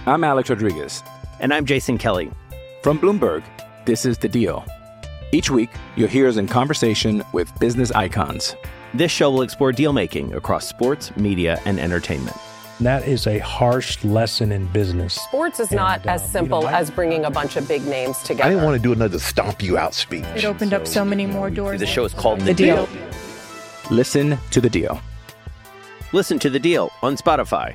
I'm Alex Rodriguez. And I'm Jason Kelly. From Bloomberg, this is The Deal. Each week, you'll hear us in conversation with business icons. This show will explore deal-making across sports, media, and entertainment. That is a harsh lesson in business. Sports is not as simple as bringing a bunch of big names together. I didn't want to do another stomp you out speech. It opened up so many more doors. The show is called The Deal. Listen to The Deal. Listen to The Deal on Spotify.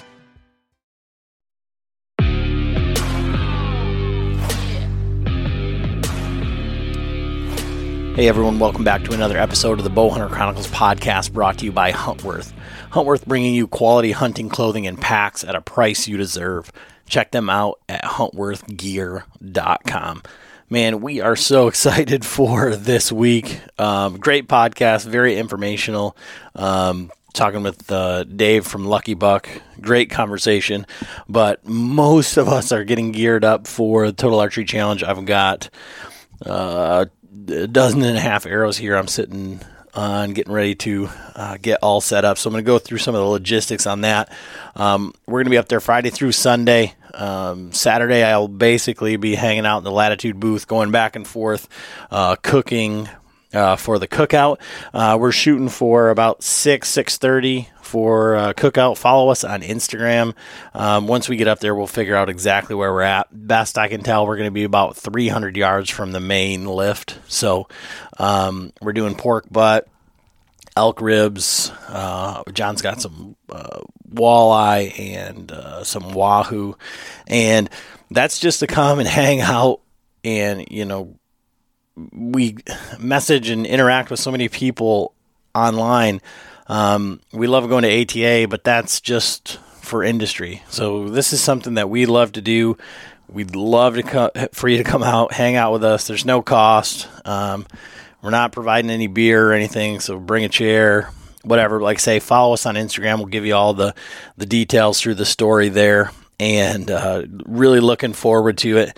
Hey everyone, welcome back to another episode of the Bowhunter Chronicles podcast brought to you by Huntworth. Huntworth bringing you quality hunting clothing and packs at a price you deserve. Check them out at huntworthgear.com. Man, we are so excited for this week. Great podcast, very informational. Talking with Dave from Lucky Buck. Great conversation. But most of us are getting geared up for the Total Archery Challenge. I've got a dozen and a half arrows here I'm sitting on, getting ready to get all set up. So I'm going to go through some of the logistics on that. We're going to be up there Friday through Sunday. Saturday, I'll basically be hanging out in the Latitude booth, going back and forth, cooking for the cookout. We're shooting for about 6:30 for cookout. Follow us on Instagram. Once we get up there, we'll figure out exactly where we're at. Best I can tell, we're going to be about 300 yards from the main lift. So we're doing pork butt, elk ribs. John's got some walleye and some wahoo. And that's just to come and hang out. And, you know, we message and interact with so many people online. We love going to ATA, but that's just for industry. So this is something that we love to do. We'd love to for you to come out, hang out with us. There's no cost. We're not providing any beer or anything, so bring a chair, whatever. Like I say, follow us on Instagram. We'll give you all the details through the story there, and really looking forward to it.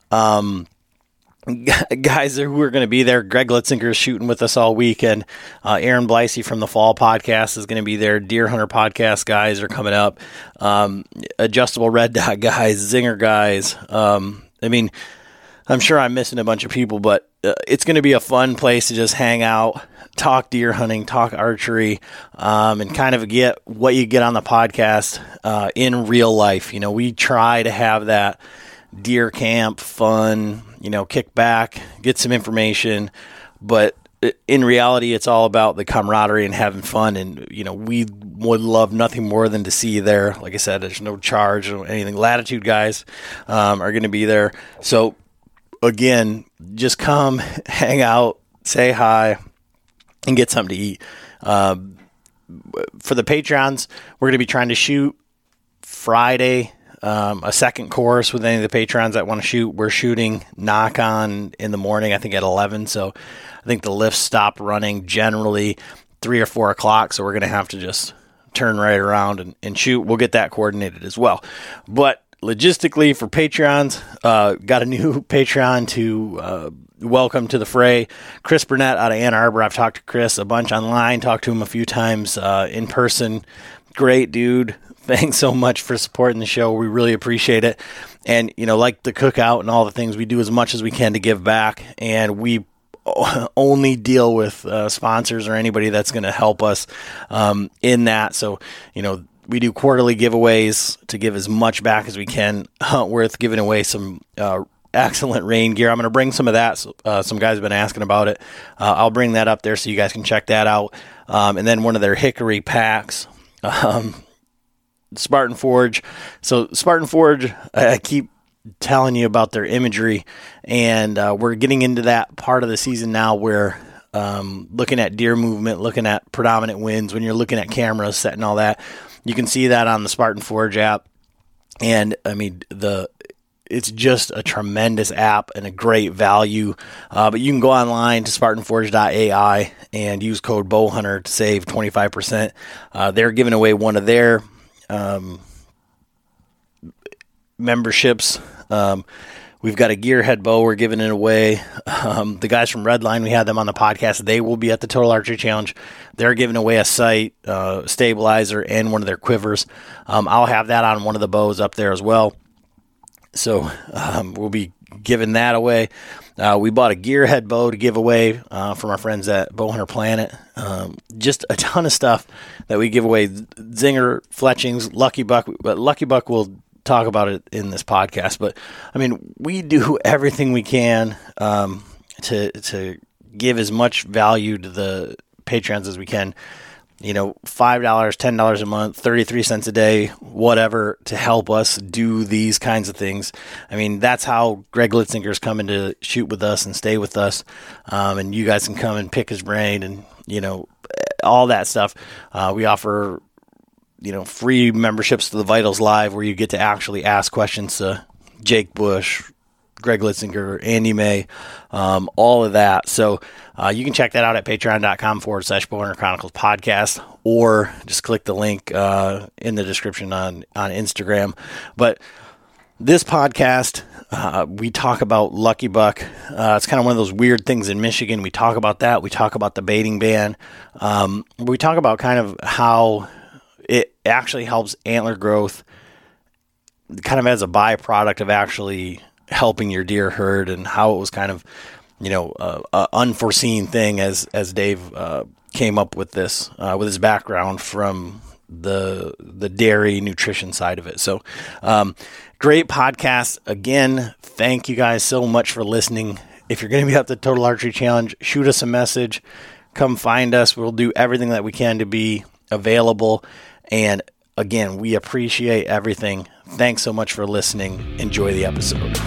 Guys who are going to be there, Greg Litzinger is shooting with us all weekend. Aaron Blicey from the Fall Podcast is going to be there. Deer Hunter Podcast guys are coming up. Adjustable Red Dot guys, Zinger guys. I mean, I'm sure I'm missing a bunch of people, but it's going to be a fun place to just hang out, talk deer hunting, talk archery, and kind of get what you get on the podcast in real life. You know, we try to have that deer camp fun, you know, kick back, get some information, but in reality, it's all about the camaraderie and having fun. And, you know, we would love nothing more than to see you there. Like I said, there's no charge or anything. Latitude guys are going to be there. So again, just come, hang out, say hi, and get something to eat. For the Patreons, we're going to be trying to shoot Friday, a second course with any of the patrons that want to shoot. We're shooting knock on in the morning, I think at 11. So I think the lifts stop running generally 3 or 4 o'clock. So we're going to have to just turn right around and shoot. We'll get that coordinated as well. But logistically for Patreons, got a new Patreon to welcome to the fray. Chris Burnett out of Ann Arbor. I've talked to Chris a bunch online, talked to him a few times in person. Great dude. Thanks so much for supporting the show. We really appreciate it. And, you know, like the cookout and all the things, we do as much as we can to give back. And we only deal with sponsors or anybody that's going to help us in that. So, you know, we do quarterly giveaways to give as much back as we can. Huntworth giving away some excellent rain gear. I'm going to bring some of that. Some guys have been asking about it. I'll bring that up there so you guys can check that out. And then one of their hickory packs. Spartan Forge. So Spartan Forge, I keep telling you about their imagery, and we're getting into that part of the season now where looking at deer movement, looking at predominant winds, when you're looking at cameras, setting all that, you can see that on the Spartan Forge app. And I mean, it's just a tremendous app and a great value. But you can go online to SpartanForge.ai and use code Bowhunter to save 25%. They're giving away one of their memberships We've got a gearhead bow we're giving it away. The guys from Redline, we had them on the podcast. They will be at the Total Archery Challenge. They're giving away a sight, stabilizer, and one of their quivers. I'll have that on one of the bows up there as well. So we'll be giving that away. We bought a gearhead bow to give away from our friends at Bowhunter Planet. Just a ton of stuff that we give away. Zinger, fletchings, Lucky Buck. But Lucky Buck will talk about it in this podcast. But I mean, we do everything we can to give as much value to the Patreons as we can. You know, $5, $10 a month, 33 cents a day, whatever, to help us do these kinds of things. I mean, that's how Greg Litzinger's coming to shoot with us and stay with us. And you guys can come and pick his brain and, you know, all that stuff. We offer, you know, free memberships to the Vitals Live where you get to actually ask questions to Jake Bush, Greg Litzinger, Andy May, all of that. So you can check that out at patreon.com/Bowhunter Chronicles podcast, or just click the link in the description on Instagram. But this podcast, we talk about Lucky Buck. It's kind of one of those weird things in Michigan. We talk about that. We talk about the baiting ban. We talk about kind of how it actually helps antler growth kind of as a byproduct of actually helping your deer herd, and how it was kind of, you know, a unforeseen thing as Dave came up with this with his background from the dairy nutrition side of it. So great podcast. Again, thank you guys so much for listening. If you're going to be at the Total Archery Challenge, shoot us a message. Come find us. We'll do everything that we can to be available. And again, we appreciate everything. Thanks so much for listening. Enjoy the episode.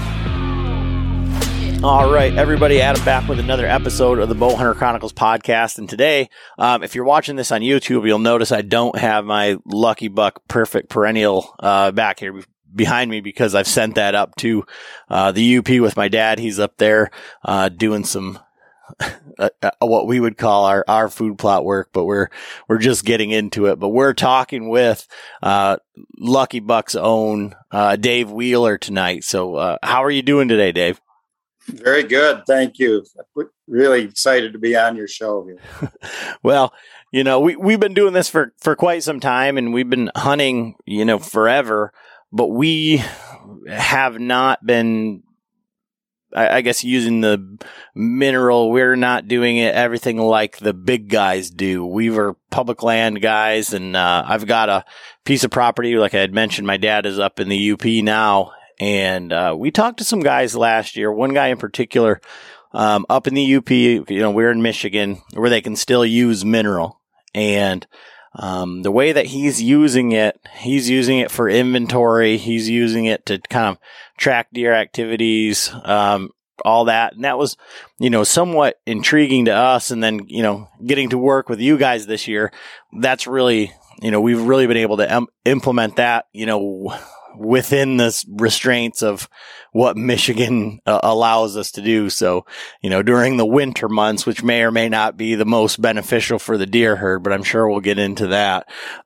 All right, everybody, Adam back with another episode of the Bowhunter Chronicles podcast. And today, if you're watching this on YouTube, you'll notice I don't have my Lucky Buck Perfect Perennial back here behind me, because I've sent that up to the UP with my dad. He's up there doing some what we would call our food plot work, but we're just getting into it. But we're talking with Lucky Buck's own Dave Wheeler tonight. So how are you doing today, Dave? Very good. Thank you. Really excited to be on your show here. Well, you know, we've been doing this for quite some time, and we've been hunting, you know, forever, but we have not been, I guess, using the mineral. We're not doing it everything like the big guys do. We were public land guys, and I've got a piece of property. Like I had mentioned, my dad is up in the UP now, and we talked to some guys last year. One guy in particular, up in the UP, you know, we're in Michigan, where they can still use mineral. And the way that he's using it for inventory. He's using it to kind of track deer activities, all that. And that was, you know, somewhat intriguing to us. And then, you know, getting to work with you guys this year, that's really, you know, we've really been able to implement that, you know, within the restraints of what Michigan allows us to do. So, you know, during the winter months, which may or may not be the most beneficial for the deer herd, but I'm sure we'll get into that.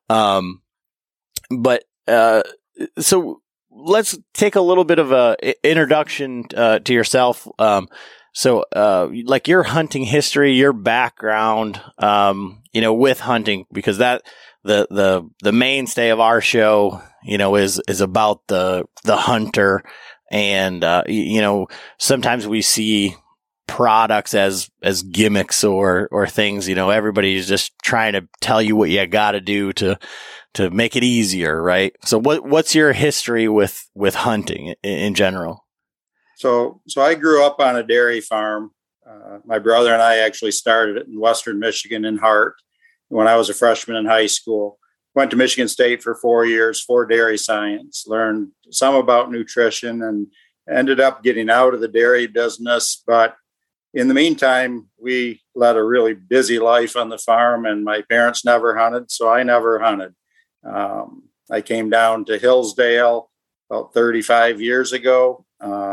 So let's take a little bit of a introduction to yourself. Like your hunting history, your background, you know, with hunting, because that the mainstay of our show, you know, is about the hunter. And, you know, sometimes we see products as gimmicks or things, you know, everybody's just trying to tell you what you got to do to make it easier. Right. So what's your history with hunting in general? So I grew up on a dairy farm. My brother and I actually started it in Western Michigan in Hart when I was a freshman in high school. Went to Michigan State for 4 years for dairy science, learned some about nutrition, and ended up getting out of the dairy business. But in the meantime, we led a really busy life on the farm, and my parents never hunted, so I never hunted. I came down to Hillsdale about 35 years ago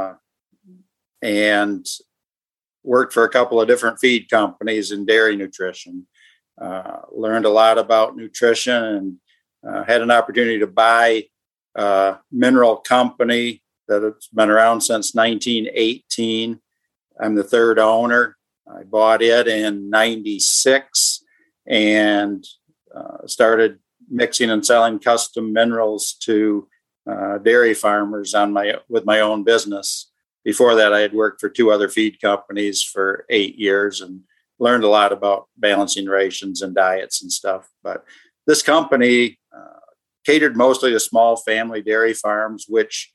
and worked for a couple of different feed companies in dairy nutrition. Learned a lot about nutrition, and had an opportunity to buy a mineral company that it's been around since 1918. I'm the third owner. I bought it in 96 and started mixing and selling custom minerals to dairy farmers with my own business. Before that, I had worked for 2 other feed companies for 8 years and learned a lot about balancing rations and diets and stuff. But this company catered mostly to small family dairy farms, which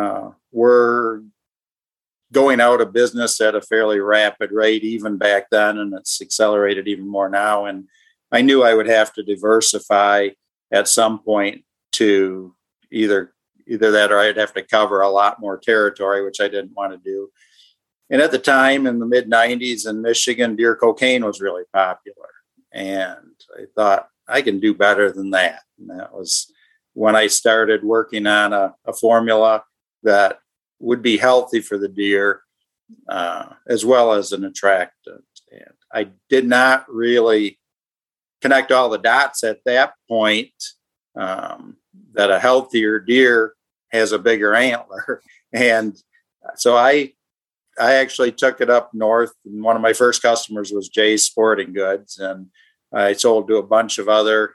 were going out of business at a fairly rapid rate even back then, and it's accelerated even more now. And I knew I would have to diversify at some point to either that or I'd have to cover a lot more territory, which I didn't want to do. And at the time in the mid-90s in Michigan, deer cocaine was really popular. And I thought, I can do better than that. And that was when I started working on a formula that would be healthy for the deer, as well as an attractant. And I did not really connect all the dots at that point, that a healthier deer has a bigger antler. And so I actually took it up north, and one of my first customers was Jay's Sporting Goods, and I sold to a bunch of other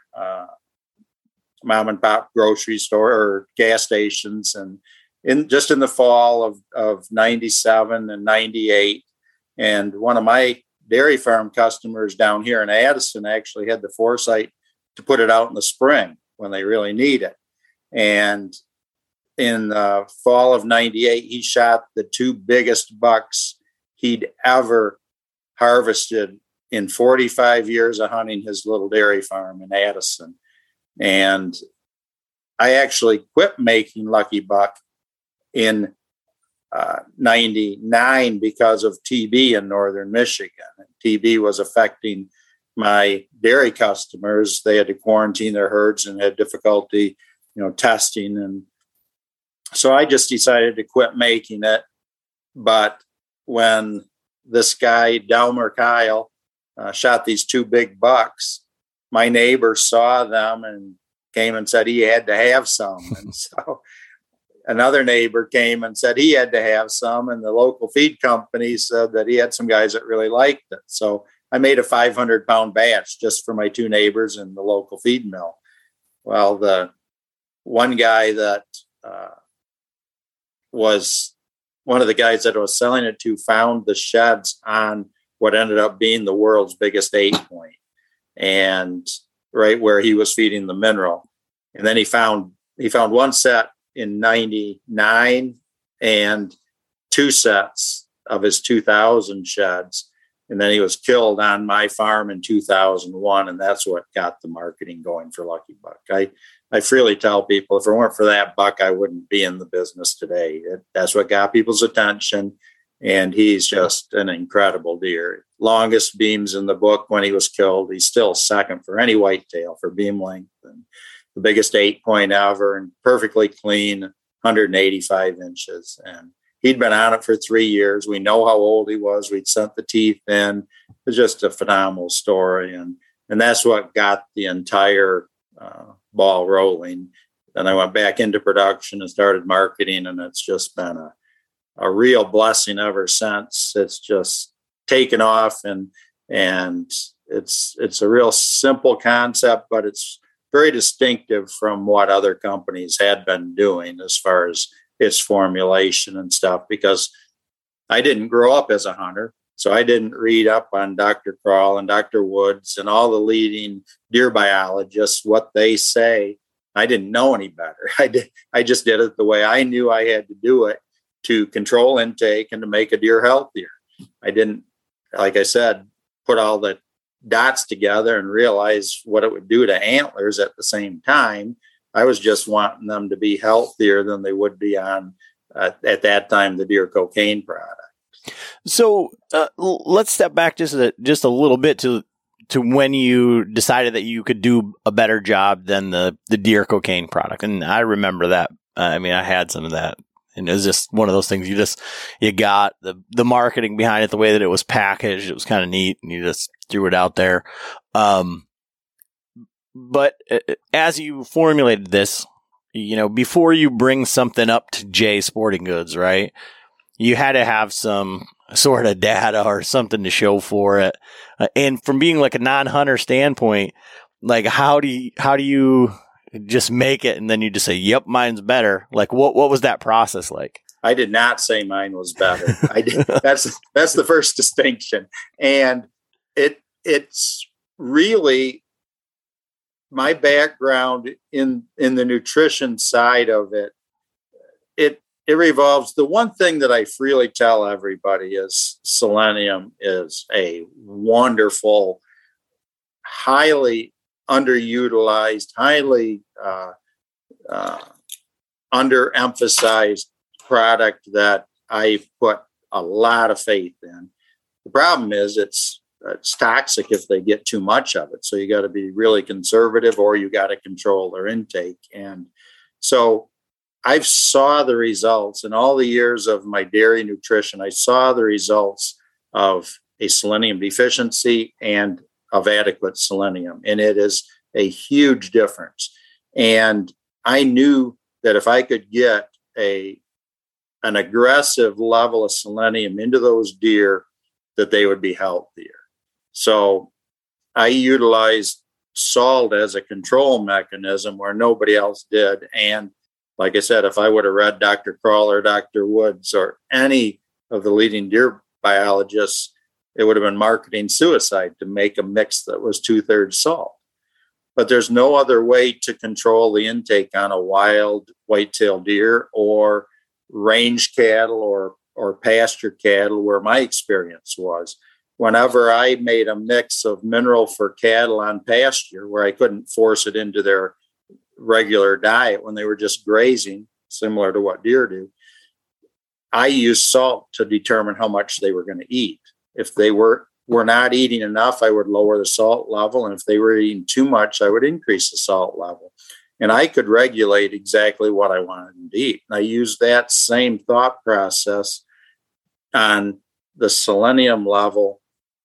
mom and pop grocery store or gas stations, and in the fall of 97 and 98. And one of my dairy farm customers down here in Addison actually had the foresight to put it out in the spring when they really need it. And in the fall of 98, he shot the 2 biggest bucks he'd ever harvested in 45 years of hunting his little dairy farm in Addison. And I actually quit making Lucky Buck in 99 because of TB in northern Michigan. TB was affecting my dairy customers. They had to quarantine their herds and had difficulty, testing. And so I just decided to quit making it. But when this guy, Delmer Kyle, shot these 2 big bucks, my neighbor saw them and came and said he had to have some. And so another neighbor came and said he had to have some, and the local feed company said that he had some guys that really liked it. So I made a 500-pound batch just for my 2 neighbors in the local feed mill. Well, the one guy that was one of the guys that I was selling it to found the sheds on what ended up being the world's biggest 8-point, and right where he was feeding the mineral. And then he found one set in 99 and 2 sets of his 2000 sheds. And then he was killed on my farm in 2001. And that's what got the marketing going for Lucky Buck. I freely tell people, if it weren't for that buck, I wouldn't be in the business today. That's what got people's attention. And he's just an incredible deer. Longest beams in the book when he was killed. He's still second for any whitetail for beam length, and the biggest 8-point ever, and perfectly clean, 185 inches. And he'd been on it for 3 years. We know how old he was. We'd sent the teeth in. It was just a phenomenal story. And that's what got the entire ball rolling. Then I went back into production and started marketing, and it's just been a real blessing ever since. It's just taken off, and it's a real simple concept, but it's very distinctive from what other companies had been doing as far as its formulation and stuff, because I didn't grow up as a hunter. So I didn't read up on Dr. Kroll and Dr. Woods and all the leading deer biologists, what they say. I didn't know any better. I just did it the way I knew I had to do it to control intake and to make a deer healthier. I didn't, like I said, put all the dots together and realize what it would do to antlers at the same time. I was just wanting them to be healthier than they would be on, at that time, the deer cocaine product. So let's step back just a little bit to when you decided that you could do a better job than the deer cocaine product. And I remember that. I mean, I had some of that. And it was just one of those things you got the marketing behind it, the way that it was packaged. It was kind of neat, and you just threw it out there. But as you formulated this, before you bring something up to Jay Sporting Goods, right? You had to have some sort of data or something to show for it. And from being like a non-hunter standpoint, like how do you just make it and then you just say, yep, mine's better? Like what was that process like? I did not say mine was better. I did. That's the first distinction. And it's really my background in the nutrition side of it. It revolves. The one thing that I freely tell everybody is selenium is a wonderful, highly underutilized, highly underemphasized product that I put a lot of faith in. The problem is it's toxic if they get too much of it. So you got to be really conservative, or you got to control their intake. And so I've saw the results in all the years of my dairy nutrition. I saw the results of a selenium deficiency and of adequate selenium. And it is a huge difference. And I knew that if I could get an aggressive level of selenium into those deer, that they would be healthier. So I utilized salt as a control mechanism where nobody else did. And like I said, if I would have read Dr. Kroll or Dr. Woods or any of the leading deer biologists, it would have been marketing suicide to make a mix that was 2/3 salt. But there's no other way to control the intake on a wild white-tailed deer or range cattle or pasture cattle, where my experience was. Whenever I made a mix of mineral for cattle on pasture, where I couldn't force it into their regular diet when they were just grazing, similar to what deer do, I used salt to determine how much they were going to eat. If they were not eating enough, I would lower the salt level. And if they were eating too much, I would increase the salt level. And I could regulate exactly what I wanted them to eat. And I used that same thought process on the selenium level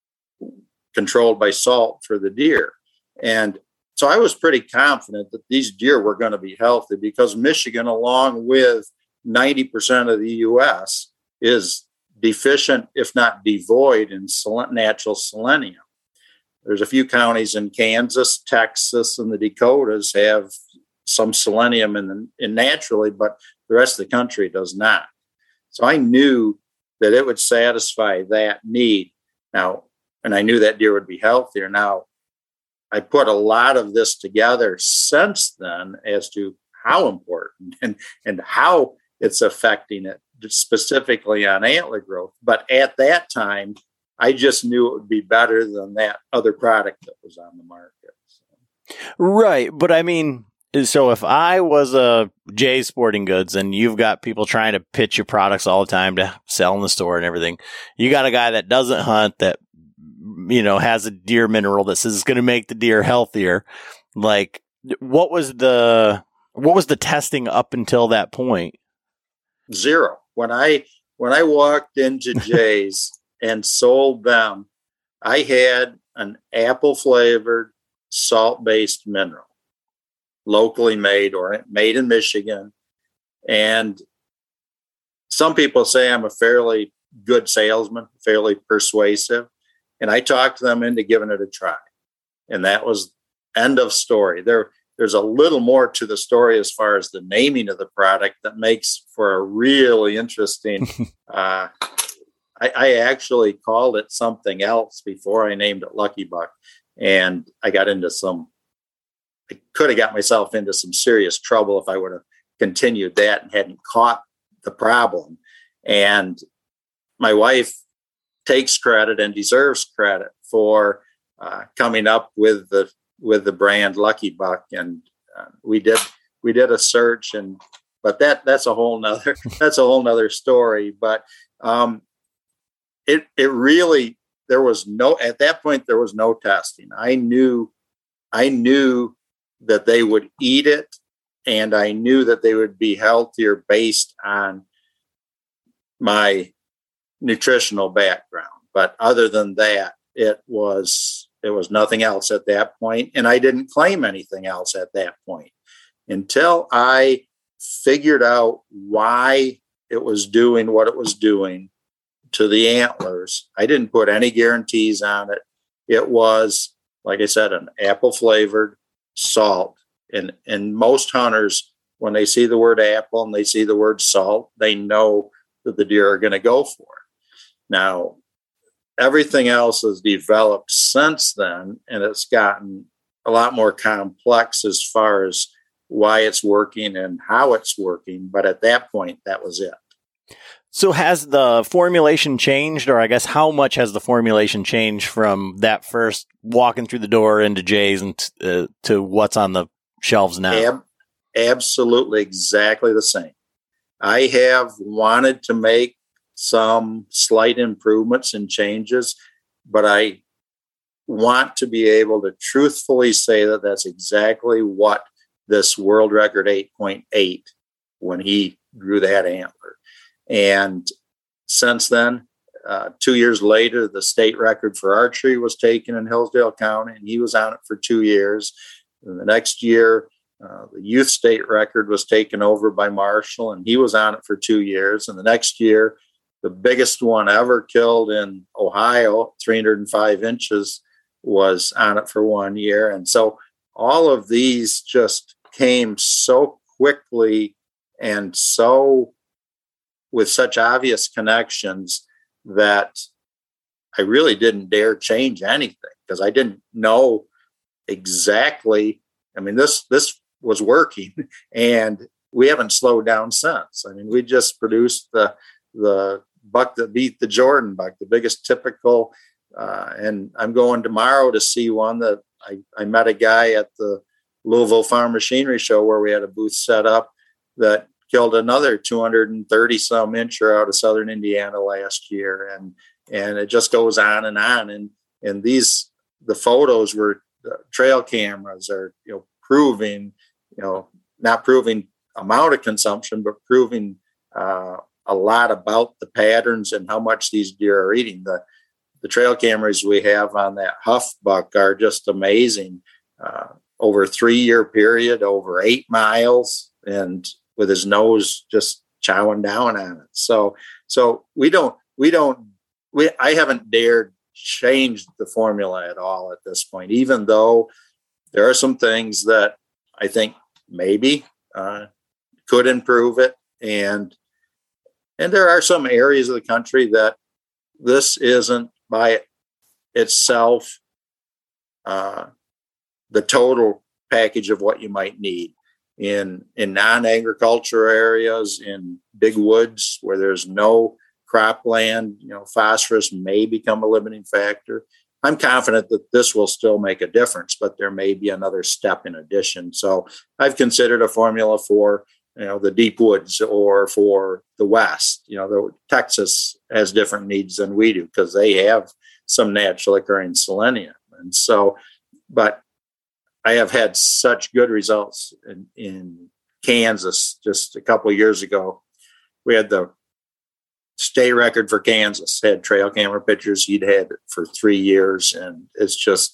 controlled by salt for the deer. And so I was pretty confident that these deer were going to be healthy, because Michigan, along with 90% of the U.S., is deficient, if not devoid, in natural selenium. There's a few counties in Kansas, Texas, and the Dakotas have some selenium in naturally, but the rest of the country does not. So I knew that it would satisfy that need. Now, and I knew that deer would be healthier. Now, I put a lot of this together since then as to how important and how it's affecting it, specifically on antler growth. But at that time, I just knew it would be better than that other product that was on the market. So. Right. But I mean, so if I was a Jay Sporting Goods and you've got people trying to pitch your products all the time to sell in the store and everything, you got a guy that doesn't hunt that, has a deer mineral that says it's going to make the deer healthier. Like, what was the testing up until that point? Zero. When I walked into Jay's and sold them, I had an apple flavored salt based mineral, locally made or made in Michigan. And some people say I'm a fairly good salesman, fairly persuasive. And I talked them into giving it a try. And that was end of story. There's a little more to the story as far as the naming of the product that makes for a really interesting. I actually called it something else before I named it Lucky Buck. And I could have got myself into some serious trouble if I would have continued that and hadn't caught the problem. And my wife takes credit and deserves credit for coming up with the brand Lucky Buck. And we did a search, but that's a whole nother story. But it really, at that point, there was no testing. I knew that they would eat it, and I knew that they would be healthier based on my nutritional background. But other than that, it was nothing else at that point. And I didn't claim anything else at that point until I figured out why it was doing what it was doing to the antlers. I didn't put any guarantees on it. It was, like I said, an apple flavored salt. And most hunters, when they see the word apple and they see the word salt, they know that the deer are going to go for it. Now, everything else has developed since then, and it's gotten a lot more complex as far as why it's working and how it's working. But at that point, that was it. So has the formulation changed, or I guess how much has the formulation changed from that first walking through the door into Jay's and to what's on the shelves now? Absolutely exactly the same. I have wanted to make some slight improvements and changes, but I want to be able to truthfully say that that's exactly what this world record 8.8 when he drew that antler. And since then, 2 years later, the state record for archery was taken in Hillsdale County, and he was on it for 2 years. And the next year, the youth state record was taken over by Marshall, and he was on it for 2 years. And the next year, the biggest one ever killed in Ohio, 305 inches, was on it for 1 year. And so all of these just came so quickly and so with such obvious connections that I really didn't dare change anything because I didn't know exactly. I mean, this was working, and we haven't slowed down since. I mean, we just produced the buck that beat the Jordan buck, the biggest typical. And I'm going tomorrow to see one that I met a guy at the Louisville Farm Machinery Show where we had a booth set up that killed another 230 some incher out of southern Indiana last year. And it just goes on. And the photos were trail cameras are, proving, not proving amount of consumption, but proving a lot about the patterns and how much these deer are eating. The trail cameras we have on that Huff buck are just amazing. Over a 3-year period, over 8 miles, and with his nose just chowing down on it. So I haven't dared change the formula at all at this point, even though there are some things that I think maybe could improve it. And there are some areas of the country that this isn't by itself the total package of what you might need. In non-agriculture areas, in big woods where there's no cropland, phosphorus may become a limiting factor. I'm confident that this will still make a difference, but there may be another step in addition. So I've considered a formula for, the deep woods or for the West. Texas has different needs than we do because they have some natural occurring selenium. And so, but I have had such good results in Kansas. Just a couple of years ago, we had the state record for Kansas, had trail camera pictures. He'd had it for 3 years, and it's just,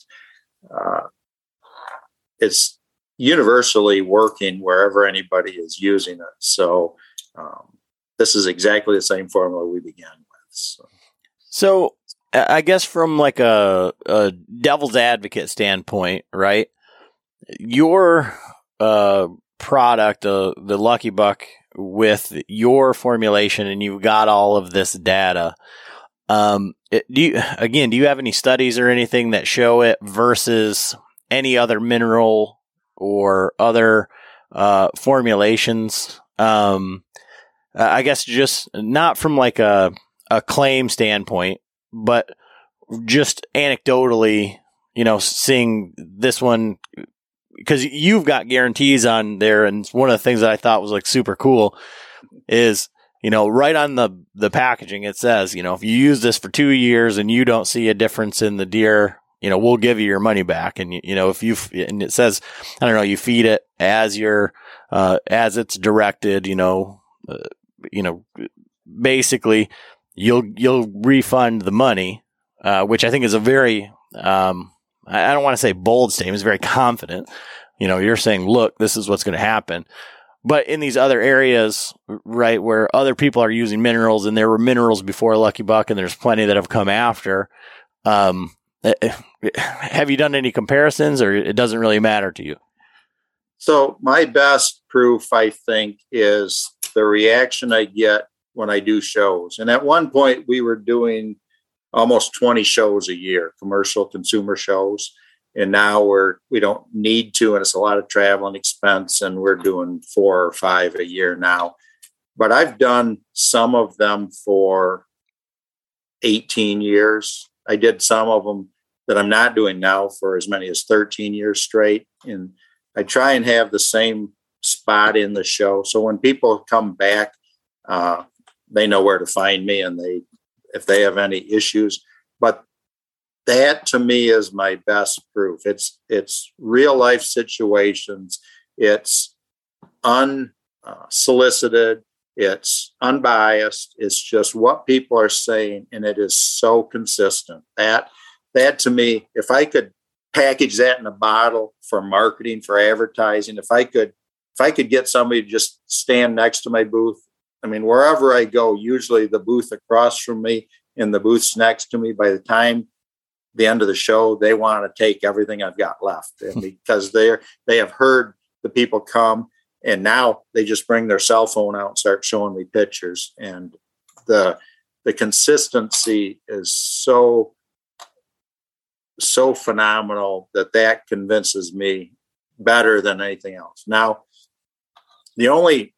it's universally working wherever anybody is using it. So this is exactly the same formula we began with. So I guess from like a devil's advocate standpoint, right? Your product, the Lucky Buck, with your formulation, and you've got all of this data. Do you have any studies or anything that show it versus any other mineral or other formulations? I guess just not from like a claim standpoint, but just anecdotally, seeing this one. Because you've got guarantees on there, and one of the things that I thought was like super cool is, right on the packaging, it says, if you use this for 2 years and you don't see a difference in the deer, we'll give you your money back. And, and it says, you feed it as as it's directed, basically you'll refund the money, which I think is a very, I don't want to say bold statement. It's very confident. You're saying, look, this is what's going to happen. But in these other areas, right, where other people are using minerals, and there were minerals before Lucky Buck, and there's plenty that have come after. Have you done any comparisons, or it doesn't really matter to you? So my best proof, I think, is the reaction I get when I do shows. And at one point, we were doing almost 20 shows a year, commercial consumer shows. And now we don't need to, and it's a lot of travel and expense, and we're doing 4 or 5 a year now. But I've done some of them for 18 years. I did some of them that I'm not doing now for as many as 13 years straight. And I try and have the same spot in the show. So when people come back, they know where to find me, and if they have any issues. But that to me is my best proof. It's real life situations. It's unsolicited. It's unbiased. It's just what people are saying, and it is so consistent. That to me, if I could package that in a bottle for marketing, for advertising, if I could get somebody to just stand next to my booth. I mean, wherever I go, usually the booth across from me and the booths next to me, by the time the end of the show, they want to take everything I've got left, and because they have heard the people come, and now they just bring their cell phone out and start showing me pictures. And the consistency is so phenomenal that convinces me better than anything else. Now, the only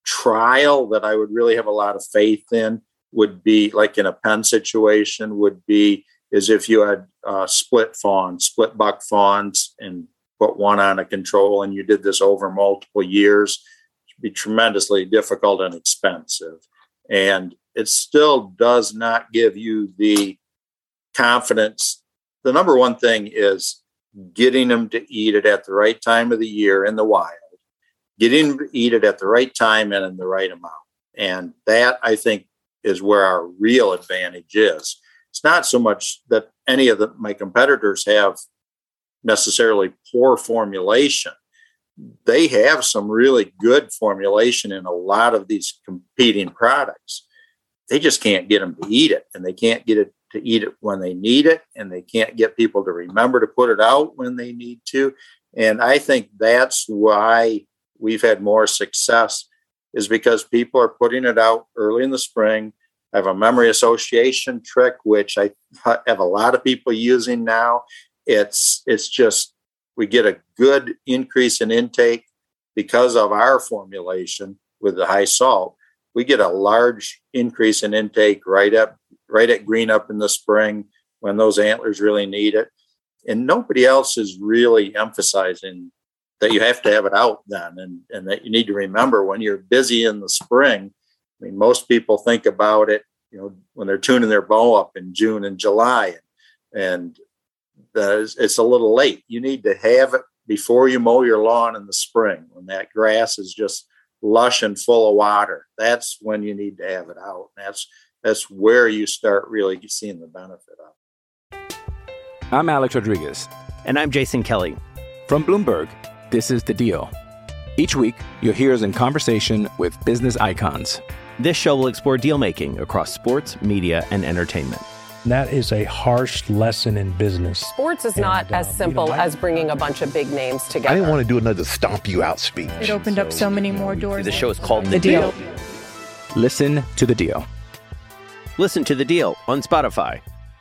trial that I would really have a lot of faith in would be, like in a pen situation, is if you had split buck fawns, and put one on a control, and you did this over multiple years. It'd be tremendously difficult and expensive. And it still does not give you the confidence. The number one thing is getting them to eat it at the right time of the year in the wild, getting them to eat it at the right time and in the right amount. And that, I think, is where our real advantage is. It's not so much that any of my competitors have necessarily poor formulation. They have some really good formulation in a lot of these competing products. They just can't get them to eat it, and they can't get it to eat it when they need it, and they can't get people to remember to put it out when they need to. And I think that's why we've had more success, is because people are putting it out early in the spring. I have a memory association trick, which I have a lot of people using now. It's just, we get a good increase in intake because of our formulation with the high salt. We get a large increase in intake right at green up in the spring when those antlers really need it. And nobody else is really emphasizing that you have to have it out then, and that you need to remember when you're busy in the spring. I mean, most people think about it, when they're tuning their bow up in June and July, and it's a little late. You need to have it before you mow your lawn in the spring, when that grass is just lush and full of water. That's when you need to have it out. That's where you start really seeing the benefit of. I'm Alex Rodriguez. And I'm Jason Kelly. From Bloomberg, this is The Deal. Each week, you'll hear us in conversation with business icons. This show will explore deal-making across sports, media, and entertainment. That is a harsh lesson in business. Sports is not as simple as bringing a bunch of big names together. I didn't want to do another stomp you out speech. It opened up so many more doors. The show is called The Deal. Listen to The Deal. Listen to The Deal on Spotify.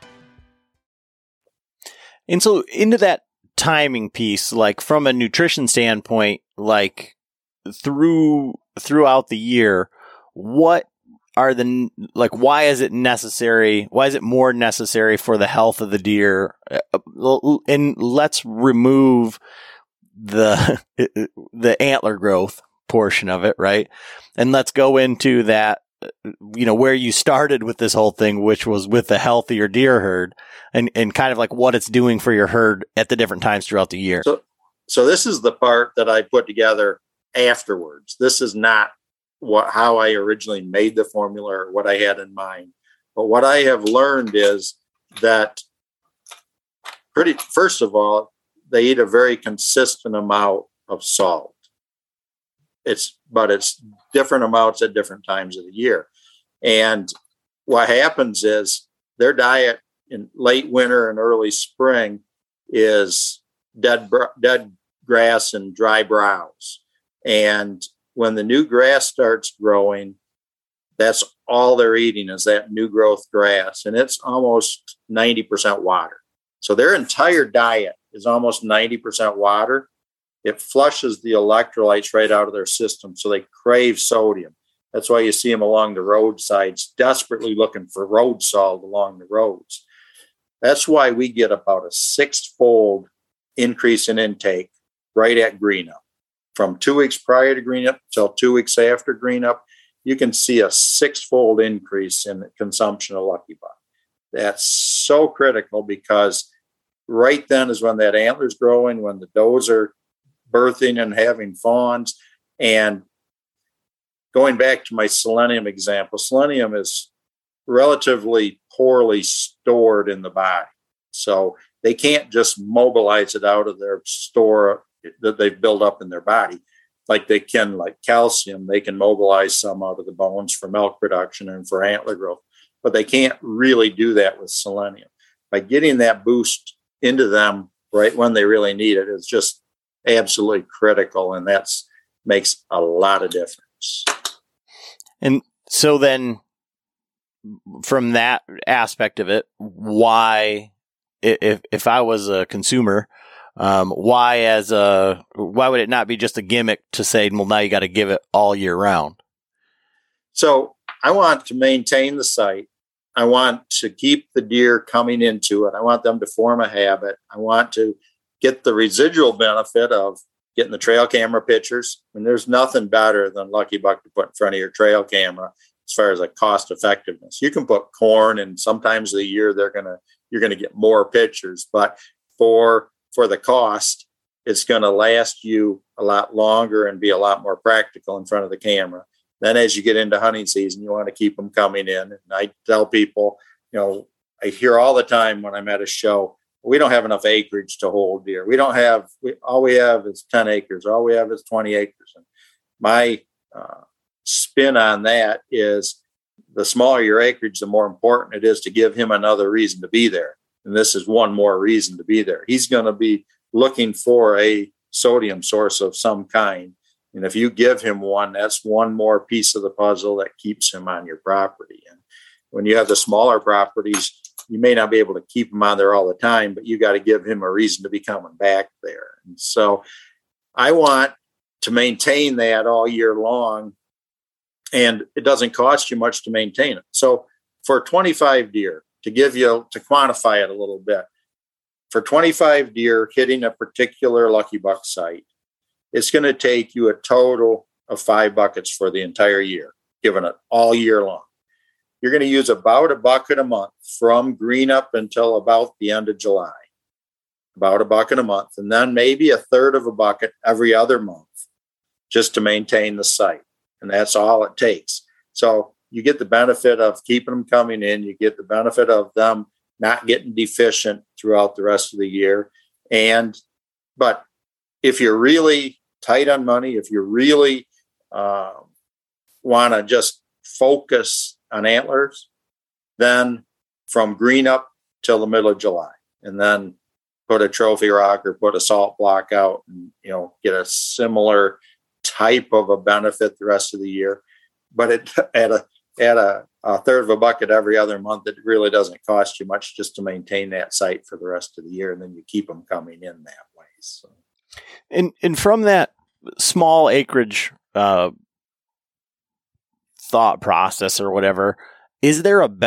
And so into that timing piece, like from a nutrition standpoint, like throughout the year, what are why is it necessary? Why is it more necessary for the health of the deer? And let's remove the antler growth portion of it, right? And let's go into that, where you started with this whole thing, which was with the healthier deer herd, and kind of like what it's doing for your herd at the different times throughout the year. So this is the part that I put together afterwards. This is not how I originally made the formula or what I had in mind. But what I have learned is that first of all, they eat a very consistent amount of salt. It's different amounts at different times of the year. And what happens is their diet in late winter and early spring is dead grass and dry browse. And when the new grass starts growing, that's all they're eating is that new growth grass. And it's almost 90% water. So their entire diet is almost 90% water. It flushes the electrolytes right out of their system. So they crave sodium. That's why you see them along the roadsides, desperately looking for road salt along the roads. That's why we get about a 6-fold increase in intake right at green up. From 2 weeks prior to green up till 2 weeks after green up, you can see a 6-fold increase in the consumption of Lucky Buck. That's so critical because right then is when that antler's growing, when the does are birthing and having fawns. And going back to my selenium example, selenium is relatively poorly stored in the body. So they can't just mobilize it out of their store that they've built up in their body like they can, like calcium. They can mobilize some out of the bones for milk production and for antler growth, but they can't really do that with selenium. By getting that boost into them right when they really need it is just absolutely critical, and that's makes a lot of difference. And so then from that aspect of it, why, if I was a consumer, why would it not be just a gimmick to say, well, now you got to give it all year round? So I want to maintain the site. I want to keep the deer coming into it. I want them to form a habit. I want to get the residual benefit of getting the trail camera pictures. And there's nothing better than Lucky Buck to put in front of your trail camera as far as a cost effectiveness. You can put corn, and sometimes of the year you're going to get more pictures, but for the cost, it's going to last you a lot longer and be a lot more practical in front of the camera. Then as you get into hunting season, you want to keep them coming in. And I tell people, I hear all the time when I'm at a show, we don't have enough acreage to hold deer. All we have is 10 acres. All we have is 20 acres. And my spin on that is the smaller your acreage, the more important it is to give him another reason to be there. And this is one more reason to be there. He's going to be looking for a sodium source of some kind. And if you give him one, that's one more piece of the puzzle that keeps him on your property. And when you have the smaller properties, you may not be able to keep him on there all the time, but you got to give him a reason to be coming back there. And so I want to maintain that all year long, and it doesn't cost you much to maintain it. So for 25 deer, to quantify it a little bit, for 25 deer hitting a particular Lucky Buck site, it's going to take you a total of 5 buckets for the entire year, giving it all year long. You're going to use about a bucket a month from green up until about the end of July, about a bucket a month, and then maybe a third of a bucket every other month just to maintain the site. And that's all it takes. So you get the benefit of keeping them coming in. You get the benefit of them not getting deficient throughout the rest of the year. But if you're really tight on money, if you really want to just focus on antlers, then from green up till the middle of July, and then put a trophy rock or put a salt block out and, get a similar type of a benefit the rest of the year. But at a third of a bucket every other month, it really doesn't cost you much just to maintain that site for the rest of the year. And then you keep them coming in that way. So. And from that small acreage thought process or whatever, is there a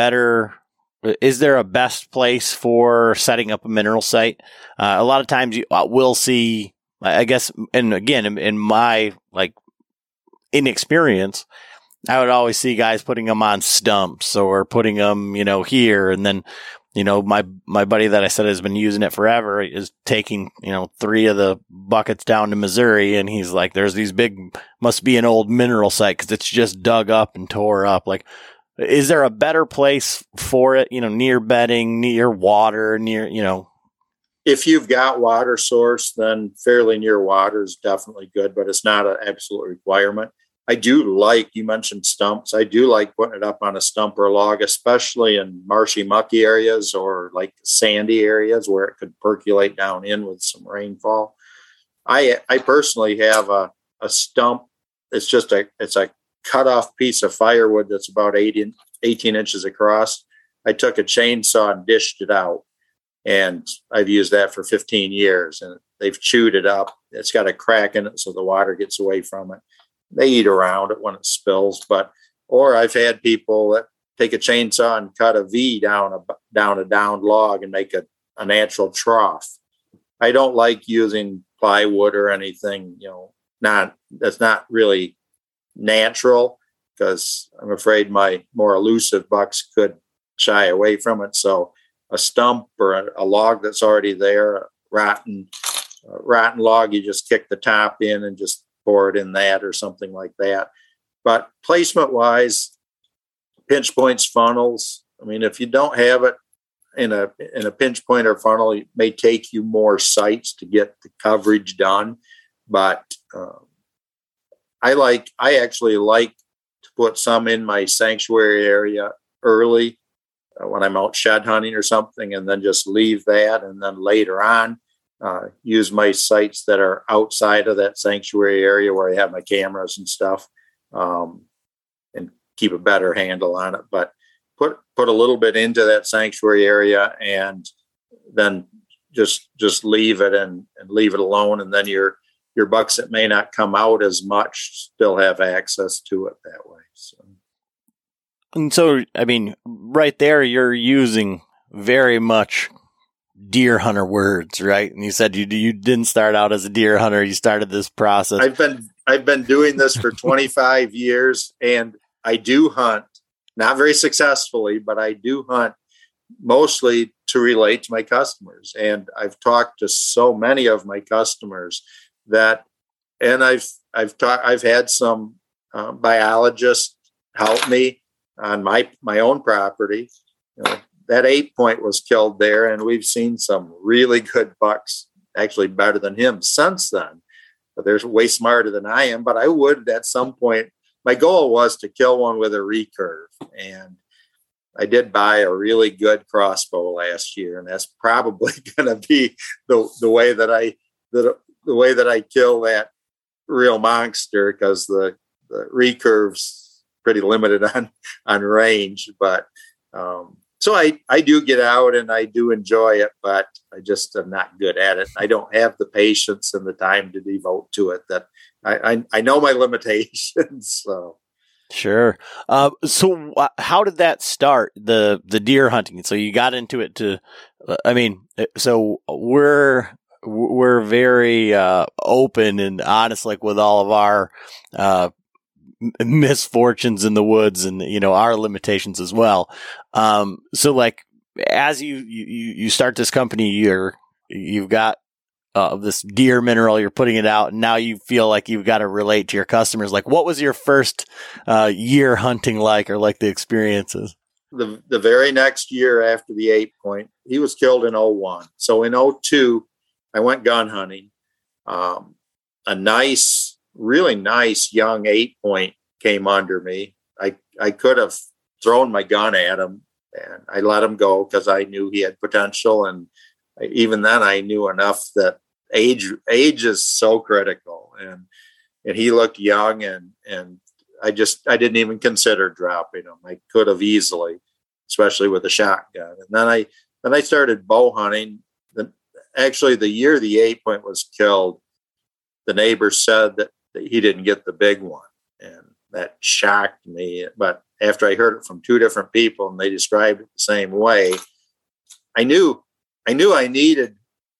best place for setting up a mineral site? A lot of times you will see, I guess, and again, in my inexperience, I would always see guys putting them on stumps or putting them, here. And then, my buddy that I said has been using it forever is taking, 3 of the buckets down to Missouri. And he's like, there's these must be an old mineral site because it's just dug up and tore up. Like, is there a better place for it, near bedding, near water, near. If you've got water source, then fairly near water is definitely good, but it's not an absolute requirement. I do like, you mentioned stumps. I do like putting it up on a stump or a log, especially in marshy, mucky areas or like sandy areas where it could percolate down in with some rainfall. I personally have a stump. It's a cut off piece of firewood that's about 18 inches across. I took a chainsaw and dished it out. And I've used that for 15 years, and they've chewed it up. It's got a crack in it so the water gets away from it. They eat around it when it spills, or I've had people that take a chainsaw and cut a V down a downed log and make a natural trough. I don't like using plywood or anything, that's not really natural, because I'm afraid my more elusive bucks could shy away from it. So a stump or a log that's already there, a rotten log, you just kick the top in and just pour it in that or something like that. But placement wise, pinch points, funnels. I mean, if you don't have it in a pinch point or funnel, it may take you more sites to get the coverage done. But I actually like to put some in my sanctuary area early when I'm out shed hunting or something, and then just leave that. And then later on, use my sites that are outside of that sanctuary area where I have my cameras and stuff, and keep a better handle on it. But put a little bit into that sanctuary area and then just leave it and leave it alone. And then your bucks that may not come out as much still have access to it that way. And so, I mean, right there, you're using very much deer hunter words, right? And you said you didn't start out as a deer hunter. You started this process. I've been doing this for 25 years, and I do hunt, not very successfully, but I do hunt mostly to relate to my customers. And I've talked to so many of my customers and I've had some biologists help me on my own property. That 8-point was killed there, and we've seen some really good bucks, actually better than him since then. But they're way smarter than I am. But I would, at some point, my goal was to kill one with a recurve, and I did buy a really good crossbow last year, and that's probably going to be the way that I kill that real monster, because the recurve's pretty limited on range. But so I do get out and I do enjoy it, but I just am not good at it. I don't have the patience and the time to devote to it. That I know my limitations. So sure. So how did that start, the deer hunting? So you got into it so we're very open and honest, like with all of our misfortunes in the woods and our limitations as well. So like as you start this company, you've got this deer mineral, you're putting it out, and now you feel like you've got to relate to your customers. Like, what was your first year hunting like, or like the experiences? The very next year after the 8-point, he was killed in 2001. So in 2002, I went gun hunting. Really nice young 8-point came under me. I could have thrown my gun at him, and I let him go because I knew he had potential. And even then I knew enough that age is so critical, and he looked young, and I didn't even consider dropping him. I could have easily, especially with a shotgun. And then I started bow hunting. Actually, the year the 8-point was killed, the neighbor said that he didn't get the big one, and that shocked me. But after I heard it from two different people and they described it the same way, I knew I needed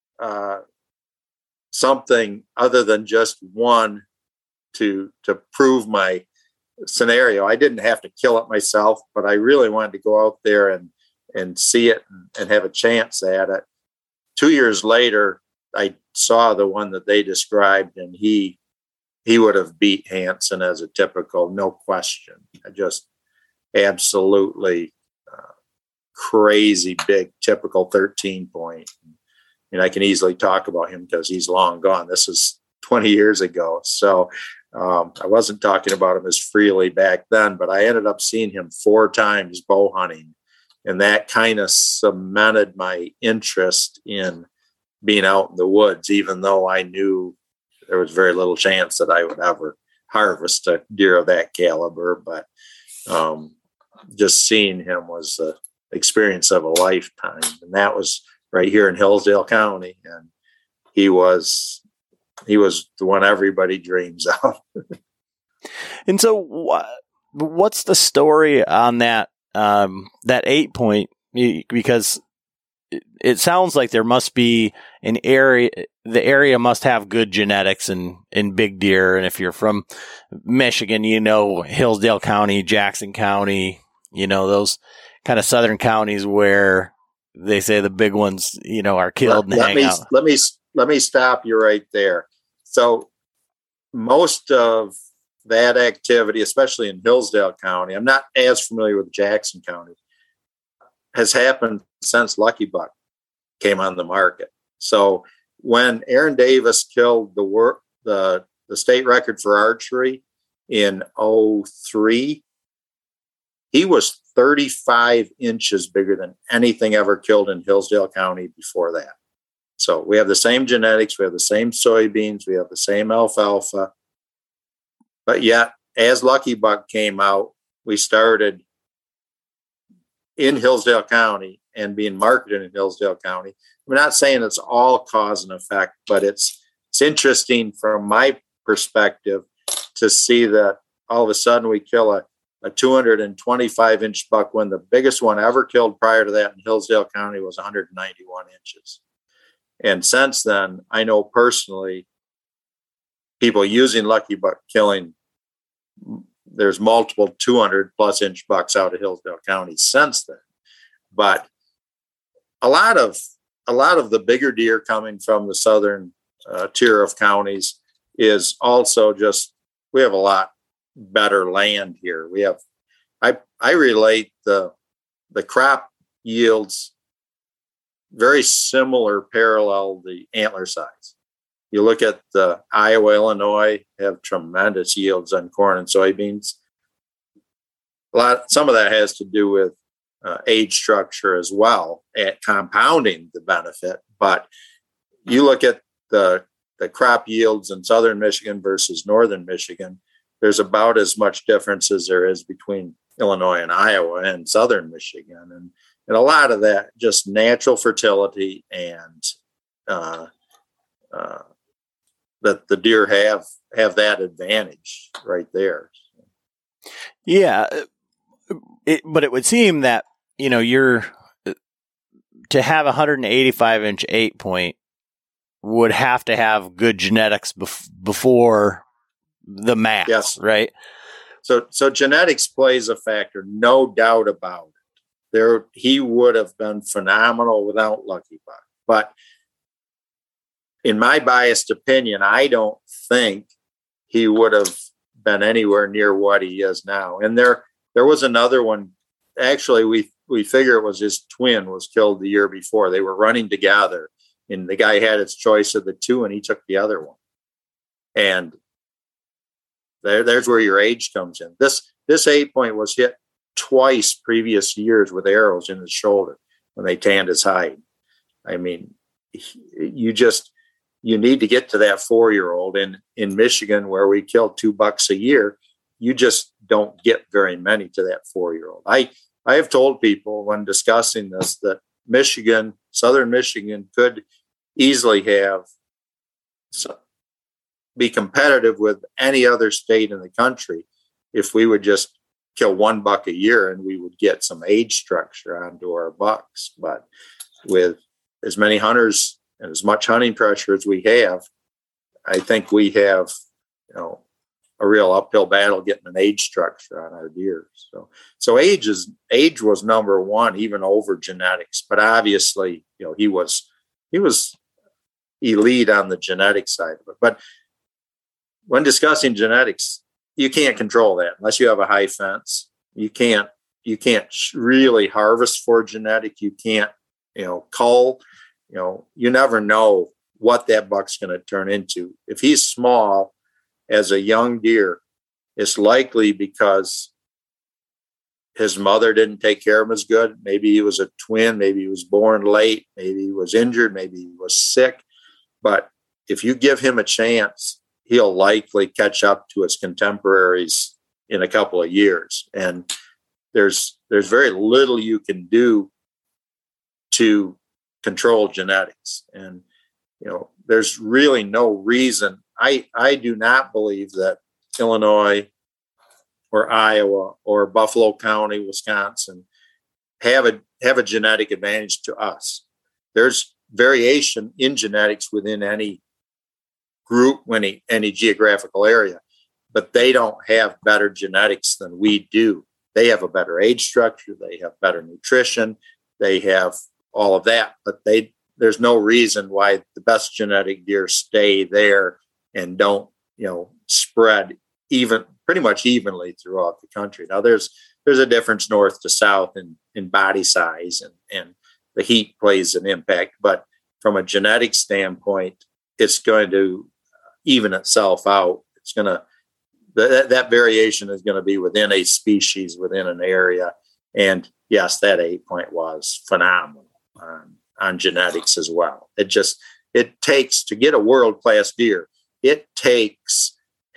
something other than just one to prove my scenario. I didn't have to kill it myself, but I really wanted to go out there and see it and have a chance at it. 2 years later, I saw the one that they described, and he would have beat Hansen as a typical, no question. Just absolutely crazy big, typical 13-point. I can easily talk about him because he's long gone. This is 20 years ago. So I wasn't talking about him as freely back then, but I ended up seeing him 4 times bow hunting. And that kind of cemented my interest in being out in the woods, even though I knew there was very little chance that I would ever harvest a deer of that caliber. But just seeing him was the experience of a lifetime. And that was right here in Hillsdale County. And he was the one everybody dreams of. And so what's the story on that 8-point? Because it sounds like there must be the area must have good genetics in big deer. And if you're from Michigan, Hillsdale County, Jackson County, those kind of southern counties where they say the big ones, are killed and hang out. Let me stop you right there. So most of that activity, especially in Hillsdale County, I'm not as familiar with Jackson County, has happened since Lucky Buck came on the market. So when Aaron Davis killed the state record for archery in 2003, he was 35 inches bigger than anything ever killed in Hillsdale County before that. So we have the same genetics, we have the same soybeans, we have the same alfalfa. But yet, as Lucky Buck came out, we started in Hillsdale County and being marketed in Hillsdale County. I'm not saying it's all cause and effect, but it's interesting from my perspective to see that all of a sudden we kill a 225-inch buck when the biggest one ever killed prior to that in Hillsdale County was 191 inches. And since then, I know personally people using Lucky Buck killing. There's multiple 200+ inch bucks out of Hillsdale County since then. But a lot of the bigger deer coming from the southern tier of counties is also just, we have a lot better land here. We have, I relate the crop yields very similar, parallel the antler size. You look at Iowa, Illinois have tremendous yields on corn and soybeans. Some of that has to do with age structure as well, at compounding the benefit. But you look at the crop yields in southern Michigan versus northern Michigan, there's about as much difference as there is between Illinois and Iowa and southern Michigan. And a lot of that just natural fertility and that the deer have that advantage right there. Yeah. But it would seem that, you're to have a 185-inch 8-point would have to have good genetics before the math, yes. Right? So genetics plays a factor, no doubt about it. He would have been phenomenal without Lucky Buck. But in my biased opinion, I don't think he would have been anywhere near what he is now. And there was another one. Actually, we figure it was his twin was killed the year before. They were running together, and the guy had his choice of the two, and he took the other one. And there's where your age comes in. This 8-point was hit twice previous years with arrows in his shoulder when they tanned his hide. I mean, you need to get to that 4-year-old. In Michigan, where we kill 2 bucks a year, you just don't get very many to that 4-year-old. I have told people when discussing this that southern Michigan could easily be competitive with any other state in the country if we would just kill 1 buck a year and we would get some age structure onto our bucks. But with as many hunters and as much hunting pressure as we have, I think we have, a real uphill battle getting an age structure on our deer. So age was number one, even over genetics. But obviously, he was elite on the genetic side of it. But when discussing genetics, you can't control that unless you have a high fence. You can't really harvest for genetic. You can't, cull. you never know what that buck's going to turn into. If he's small as a young deer, it's likely because his mother didn't take care of him as good. Maybe he was a twin. Maybe he was born late. Maybe he was injured. Maybe he was sick. But if you give him a chance, he'll likely catch up to his contemporaries in a couple of years. And there's very little you can do to control genetics. And, there's really no reason. I do not believe that Illinois or Iowa or Buffalo County, Wisconsin have a genetic advantage to us. There's variation in genetics within any group, any geographical area, but they don't have better genetics than we do. They have a better age structure. They have better nutrition. They have all of that, but there's no reason why the best genetic deer stay there and don't, spread pretty much evenly throughout the country. Now there's a difference north to south in body size and the heat plays an impact, but from a genetic standpoint, it's going to even itself out. It's going to, that variation is going to be within a species, within an area. And yes, that 8-point was phenomenal on genetics as well. It takes to get a world-class deer. It takes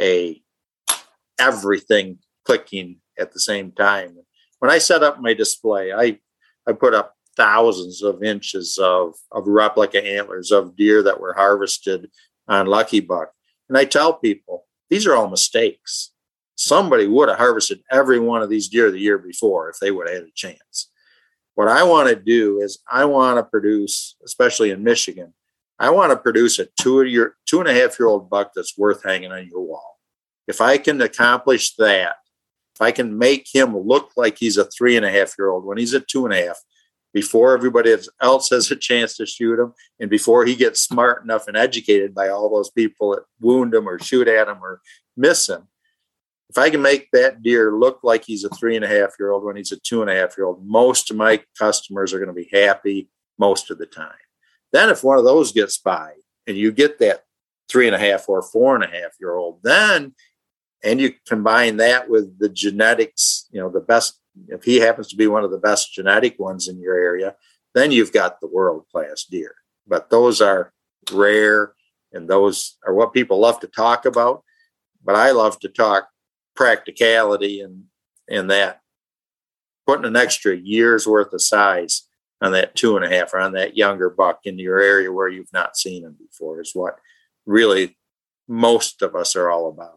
everything clicking at the same time. When I set up my display, I put up thousands of inches of replica antlers of deer that were harvested on Lucky Buck. And I tell people, these are all mistakes. Somebody would have harvested every one of these deer the year before if they would have had a chance. What I want to do is I want to produce, especially in Michigan, I want to produce a 2.5-year-old buck that's worth hanging on your wall. If I can accomplish that, if I can make him look like he's a 3.5-year-old when he's a 2.5, before everybody else has a chance to shoot him, and before he gets smart enough and educated by all those people that wound him or shoot at him or miss him, if I can make that deer look like he's a 3.5-year-old when he's a 2.5-year-old, most of my customers are going to be happy most of the time. Then if one of those gets by and you get that 3.5 or 4.5-year-old, then, and you combine that with the genetics, the best, if he happens to be one of the best genetic ones in your area, then you've got the world-class deer. But those are rare, and those are what people love to talk about. But I love to talk practicality and that putting an extra year's worth of size on that 2.5 or on that younger buck in your area where you've not seen him before is what really most of us are all about.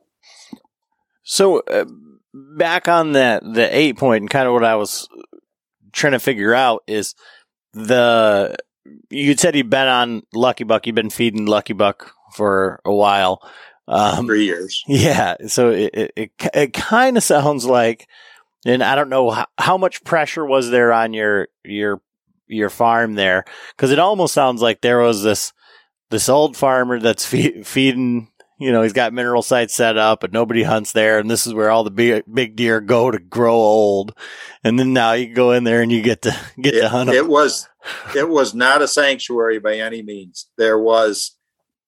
So back on the 8-point, and kind of what I was trying to figure out is you said you've been on Lucky Buck, you've been feeding Lucky Buck for a while. 3 years. Yeah. So it kind of sounds like, and I don't know how much pressure was there on your farm there, because it almost sounds like there was this old farmer that's feeding. He's got mineral sites set up, but nobody hunts there, and this is where all the big deer go to grow old. And then now you go in there and you get to hunt them. It was not a sanctuary by any means. There was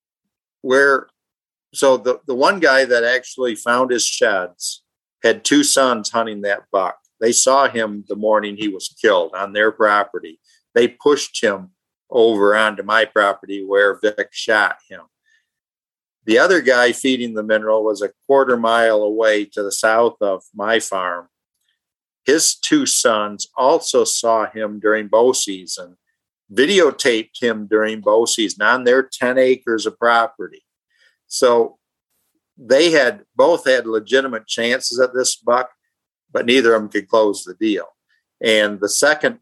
so the one guy that actually found his sheds had 2 sons hunting that buck. They saw him the morning he was killed on their property. They pushed him over onto my property where Vic shot him. The other guy feeding the mineral was a 1/4 mile away to the south of my farm. His 2 sons also saw him during bow season, videotaped him during bow season on their 10 acres of property. So they both had legitimate chances at this buck, but neither of them could close the deal. And the second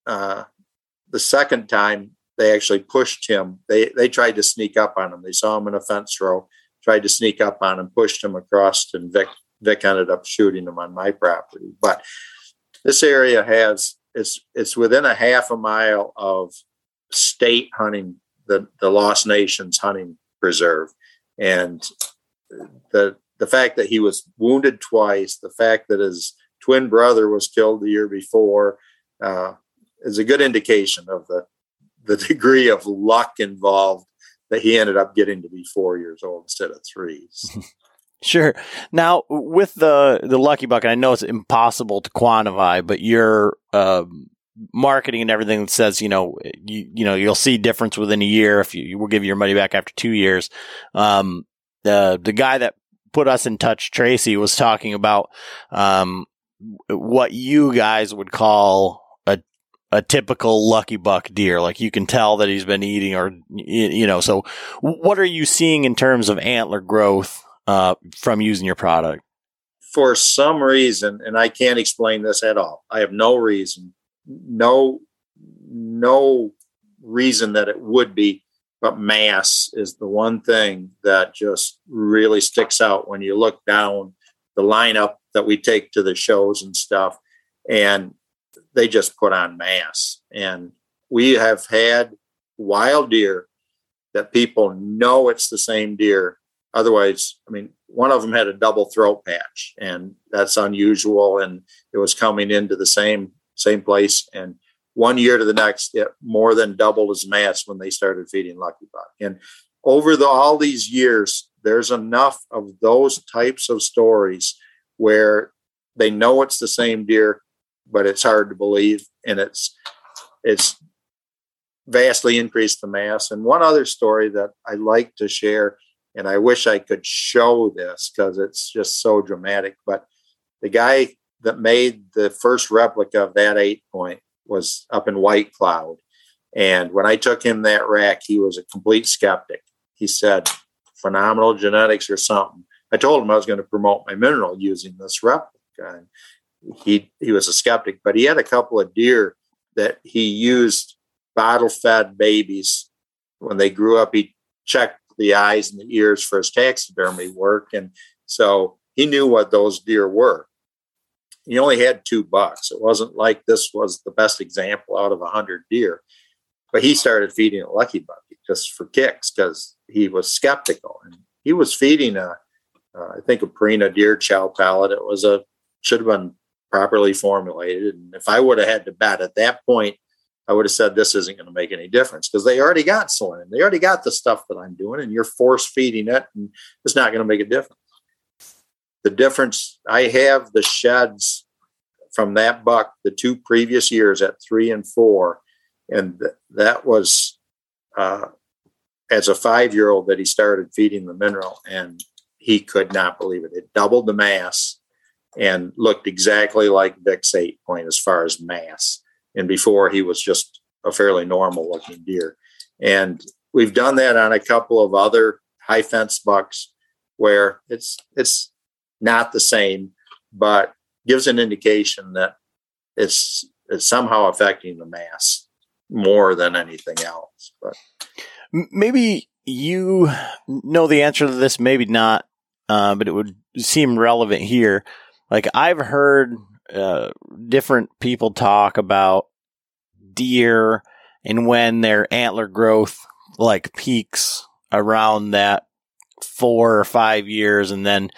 time they actually pushed him, they tried to sneak up on him. They saw him in a fence row, tried to sneak up on him, pushed him across, and Vic ended up shooting him on my property. But this area it's within a 1/2 mile of state hunting, the Lost Nations hunting preserve. And the fact that he was wounded twice, the fact that his twin brother was killed the year before, is a good indication of the degree of luck involved that he ended up getting to be 4 years old instead of 3. Sure. Now, with the Lucky Buck, and I know it's impossible to quantify, but your marketing and everything that says, you'll see difference within a year if you will give you your money back after 2 years. The guy that put us in touch, Tracy, was talking about what you guys would call a typical Lucky Buck deer. Like, you can tell that he's been eating, or, so what are you seeing in terms of antler growth from using your product? For some reason, and I can't explain this at all, I have no reason, no reason that it would be, but mass is the one thing that just really sticks out when you look down the lineup that we take to the shows and stuff, and they just put on mass. And we have had wild deer that people know it's the same deer. Otherwise, I mean, one of them had a double throat patch, and that's unusual. And it was coming into the same place. And 1 year to the next, it more than doubled his mass when they started feeding Lucky Buck. And over all these years, there's enough of those types of stories where they know it's the same deer, but it's hard to believe. And it's vastly increased the mass. And one other story that I like to share, and I wish I could show this because it's just so dramatic, but the guy that made the first replica of that 8-point was up in White Cloud. And when I took him that rack, he was a complete skeptic. He said, phenomenal genetics or something. I told him I was going to promote my mineral using this replica. And he was a skeptic, but he had a couple of deer that he used bottle-fed babies. When they grew up, he checked the eyes and the ears for his taxidermy work. And so he knew what those deer were. He only had 2 bucks. It wasn't like this was the best example out of 100 deer, but he started feeding a Lucky Buck just for kicks because he was skeptical. And he was feeding I think a Purina deer chow pellet. It was should have been properly formulated. And if I would have had to bet at that point, I would have said, this isn't going to make any difference because they already got selenium. They already got the stuff that I'm doing, and you're force feeding it, and it's not going to make a difference. The difference, I have the sheds from that buck the 2 previous years at 3 and 4. And that was as a 5-year-old that he started feeding the mineral, and he could not believe it. It doubled the mass and looked exactly like Vic's 8-point as far as mass. And before, he was just a fairly normal looking deer. And we've done that on a couple of other high fence bucks where it's not the same, but gives an indication that it's somehow affecting the mass more than anything else. But maybe you know the answer to this, maybe not, but it would seem relevant here. Like, I've heard different people talk about deer and when their antler growth like peaks around that 4 or 5 years, and then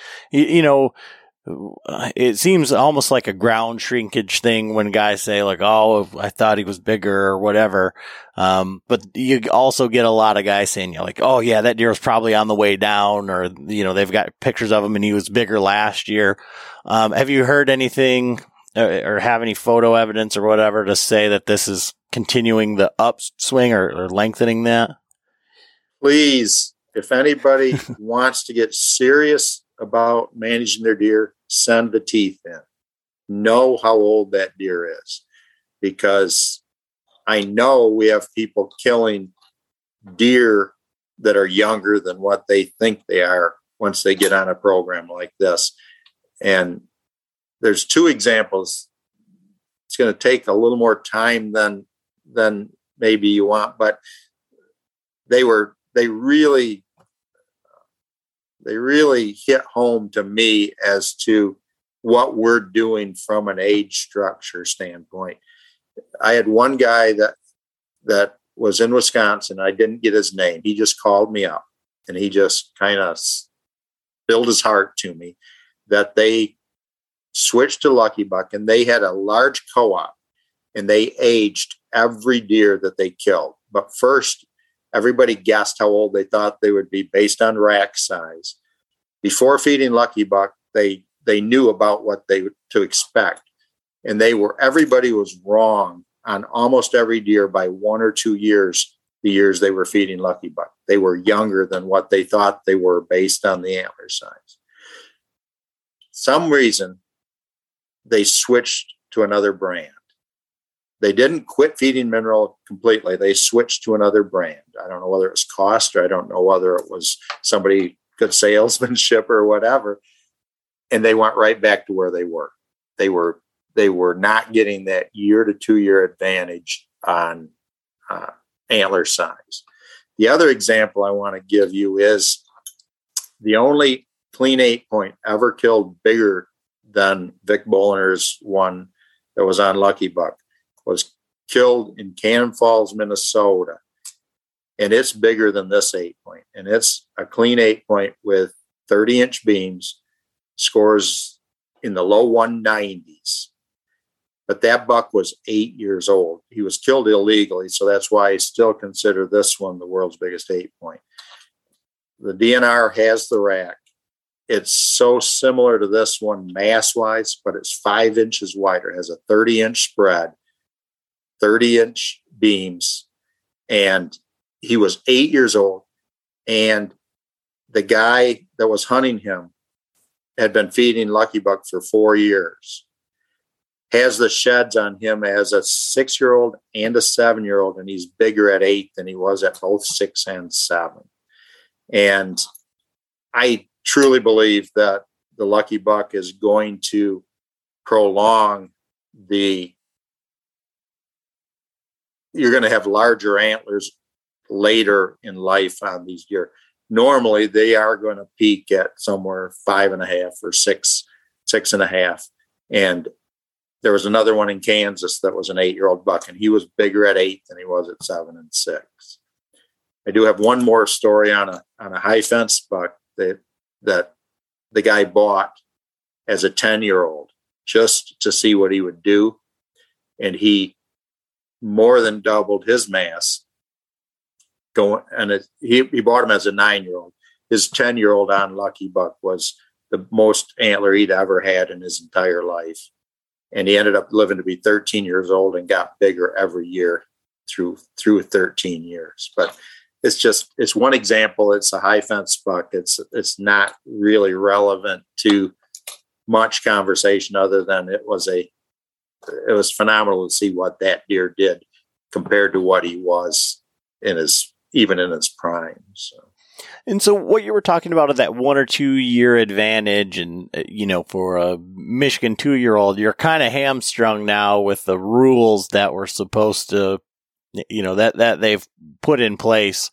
it seems almost like a ground shrinkage thing when guys say like, oh, I thought he was bigger or whatever. But you also get a lot of guys saying, like, oh yeah, that deer was probably on the way down, or, they've got pictures of him and he was bigger last year. Have you heard anything or have any photo evidence or whatever to say that this is continuing the upswing or lengthening that? Please, if anybody wants to get serious about managing their deer, send the teeth in. Know how old that deer is, because I know we have people killing deer that are younger than what they think they are once they get on a program like this. And there's 2 examples. It's going to take a little more time than maybe you want, but they really hit home to me as to what we're doing from an age structure standpoint. I had one guy that was in Wisconsin. I didn't get his name. He just called me up, and he just kind of spilled his heart to me that they switched to Lucky Buck, and they had a large co-op, and they aged every deer that they killed. But first, everybody guessed how old they thought they would be based on rack size. Before feeding Lucky Buck, they knew about what to expect. And everybody was wrong on almost every deer by 1 or 2 years, the years they were feeding Lucky Buck. They were younger than what they thought they were based on the antler size. Some reason they switched to another brand. They didn't quit feeding Mineral completely. They switched to another brand. I don't know whether it was cost, or I don't know whether it was somebody good salesmanship or whatever. And they went right back to where they were. They were not getting that 1 to 2 year advantage on antler size. The other example I want to give you is the only clean 8-point ever killed bigger than Vic Bolliner's one that was on Lucky Buck was killed in Cannon Falls, Minnesota. And it's bigger than this 8-point. And it's a clean 8-point with 30-inch beams, scores in the low 190s. But that buck was 8 years old. He was killed illegally, so that's why I still consider this one the world's biggest 8-point. The DNR has the rack. It's so similar to this one mass-wise, but it's 5 inches wider. It has a 30-inch spread, 30-inch beams, and he was 8 years old. And the guy that was hunting him had been feeding Lucky Buck for 4 years. Has the sheds on him as a 6-year-old and a 7-year-old, and he's bigger at 8 than he was at both 6 and 7. And I truly believe that the Lucky Buck is going to prolong you're going to have larger antlers later in life on these deer. Normally, they are going to peak at somewhere 5.5 or 6.5. And there was another one in Kansas that was an 8-year-old buck, and he was bigger at 8 than he was at 7 and 6. I do have one more story on a high fence buck that the guy bought as a 10-year-old just to see what he would do. And he more than doubled his mass he bought him as a 9-year-old. His 10-year-old on Lucky Buck was the most antler he'd ever had in his entire life. And he ended up living to be 13 years old and got bigger every year through 13 years. But it's one example. It's a high fence buck. It's not really relevant to much conversation other than it was phenomenal to see what that deer did compared to what he was even in his prime. And so what you were talking about that 1 or 2 year advantage, and, for a Michigan 2-year-old, you're kind of hamstrung now with the rules that were supposed to, that they've put in place.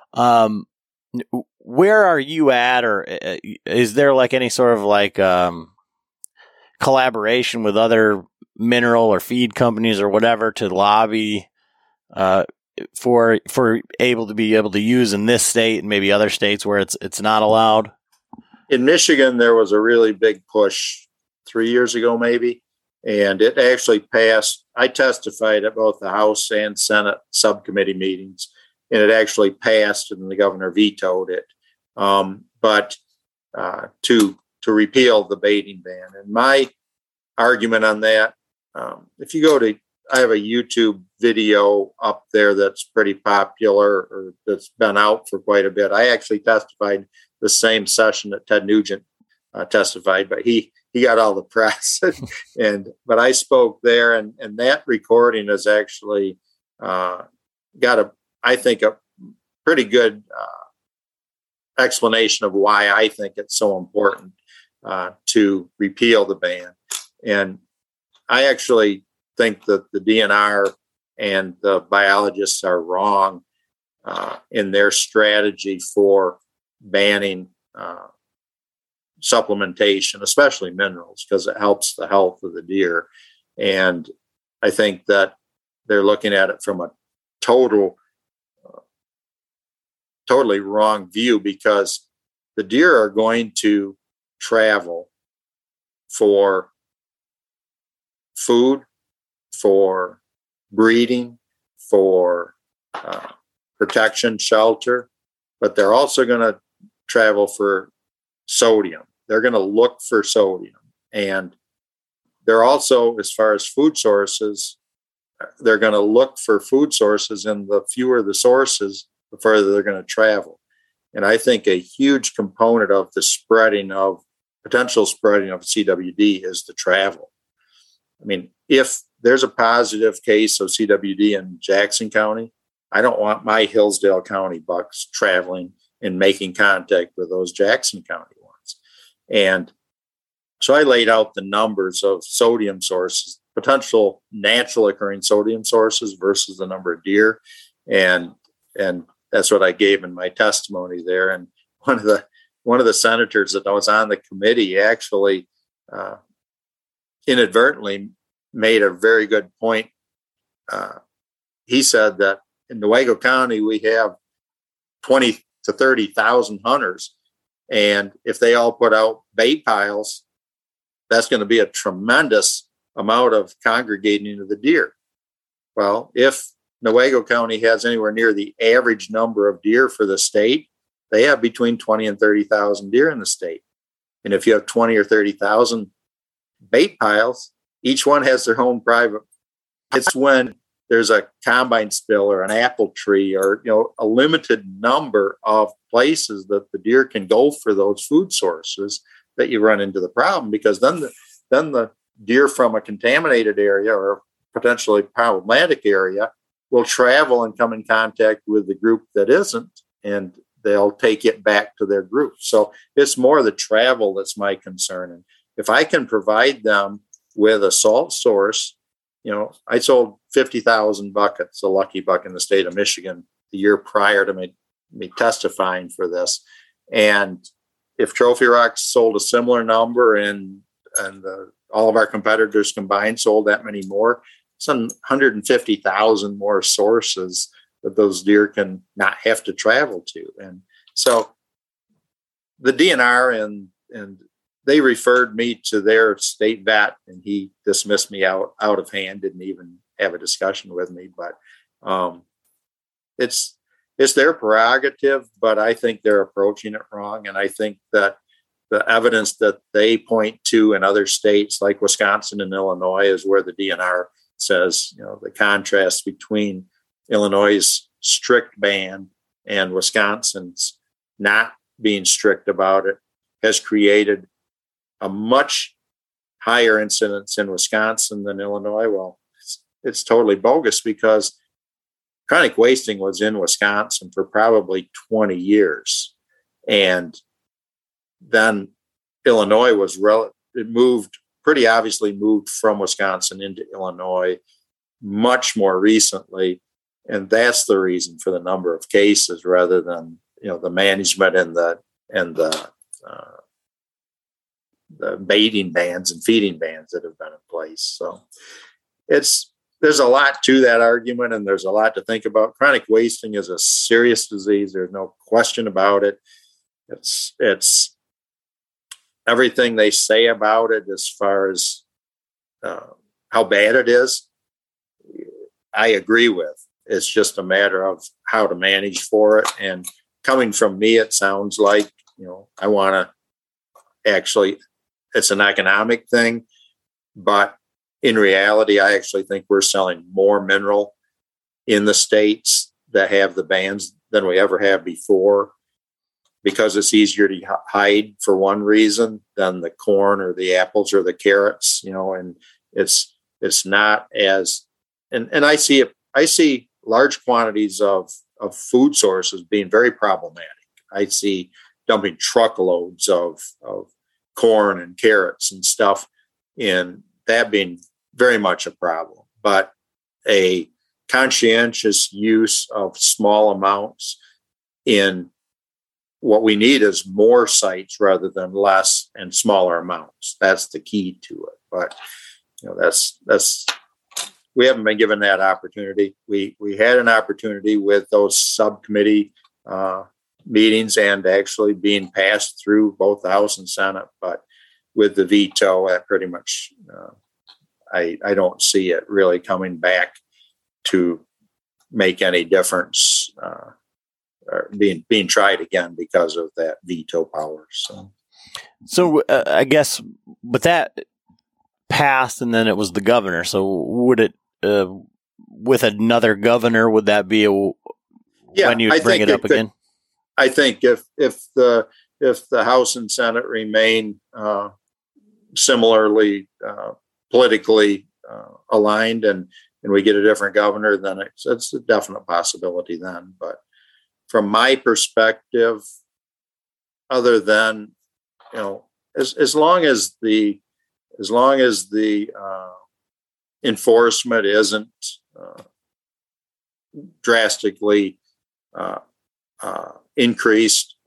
Where are you at, or is there like any sort of collaboration with other mineral or feed companies or whatever to lobby, for able to use in this state and maybe other states where it's not allowed? In Michigan, there was a really big push 3 years ago, maybe, and it actually passed. I testified at both the House and Senate subcommittee meetings, and it actually passed, and the governor vetoed it. But to repeal the baiting ban, and my argument on that, if you go to, I have a YouTube video up there that's pretty popular, or that's been out for quite a bit. I actually testified the same session that Ted Nugent testified, but he got all the press. But I spoke there, and that recording has actually got a pretty good explanation of why I think it's so important to repeal the ban. And I actually think that the DNR and the biologists are wrong in their strategy for banning supplementation, especially minerals, because it helps the health of the deer. And I think that they're looking at it from a totally wrong view, because the deer are going to travel for food, for breeding, for protection, shelter, but they're also going to travel for sodium. They're going to look for sodium. And they're also, as far as food sources, they're going to look for food sources, and the fewer the sources, the further they're going to travel. And I think a huge component of the potential spreading of CWD is the travel. I mean, if there's a positive case of CWD in Jackson County, I don't want my Hillsdale County bucks traveling and making contact with those Jackson County ones. And so I laid out the numbers of sodium sources, potential natural occurring sodium sources versus the number of deer. And that's what I gave in my testimony there. And one of the senators that was on the committee actually inadvertently made a very good point. He said that in Newaygo County, we have 20 to 30,000 hunters. And if they all put out bait piles, that's going to be a tremendous amount of congregating of the deer. Well, if Newaygo County has anywhere near the average number of deer for the state, they have between 20 and 30,000 deer in the state. And if you have 20 or 30,000 bait piles, each one has their own private. It's when there's a combine spill or an apple tree or, a limited number of places that the deer can go for those food sources that you run into the problem, because then the deer from a contaminated area or potentially problematic area will travel and come in contact with the group that isn't, and they'll take it back to their group. So it's more the travel that's my concern. And if I can provide them with a salt source, I sold 50,000 buckets, a lucky buck in the state of Michigan, the year prior to me testifying for this. And if Trophy Rocks sold a similar number and all of our competitors combined sold that many more, it's 150,000 more sources that those deer can not have to travel to. And so the DNR and they referred me to their state vet, and he dismissed me out of hand, didn't even have a discussion with me. But it's their prerogative, but I think they're approaching it wrong. And I think that the evidence that they point to in other states like Wisconsin and Illinois is where the DNR says, the contrast between Illinois' strict ban and Wisconsin's not being strict about it has created a much higher incidence in Wisconsin than Illinois. Well, it's totally bogus, because chronic wasting was in Wisconsin for probably 20 years. And then Illinois moved from Wisconsin into Illinois much more recently. And that's the reason for the number of cases, rather than, the management and the baiting bans and feeding bans that have been in place. So there's a lot to that argument, and there's a lot to think about. Chronic wasting is a serious disease. There's no question about it. It's everything they say about it as far as how bad it is, I agree with. It's just a matter of how to manage for it. And coming from me, it sounds like, I want to actually, it's an economic thing, but in reality, I actually think we're selling more mineral in the states that have the bans than we ever have before, because it's easier to hide for one reason than the corn or the apples or the carrots, and it's not as, and I see large quantities of food sources being very problematic. I see dumping truckloads of corn and carrots and stuff, and that being very much a problem. But a conscientious use of small amounts in what we need is more sites rather than less and smaller amounts. That's the key to it. But that's we haven't been given that opportunity. We had an opportunity with those subcommittee meetings and actually being passed through both the House and Senate, but with the veto, that pretty much I don't see it really coming back to make any difference or being tried again because of that veto power. So I guess, but that passed, and then it was the governor. So would it, with another governor, would that be when you bring it up again? I think if the House and Senate remain similarly politically aligned, and we get a different governor, then it's a definite possibility then. But from my perspective, other than, as long as the enforcement isn't drastically increased,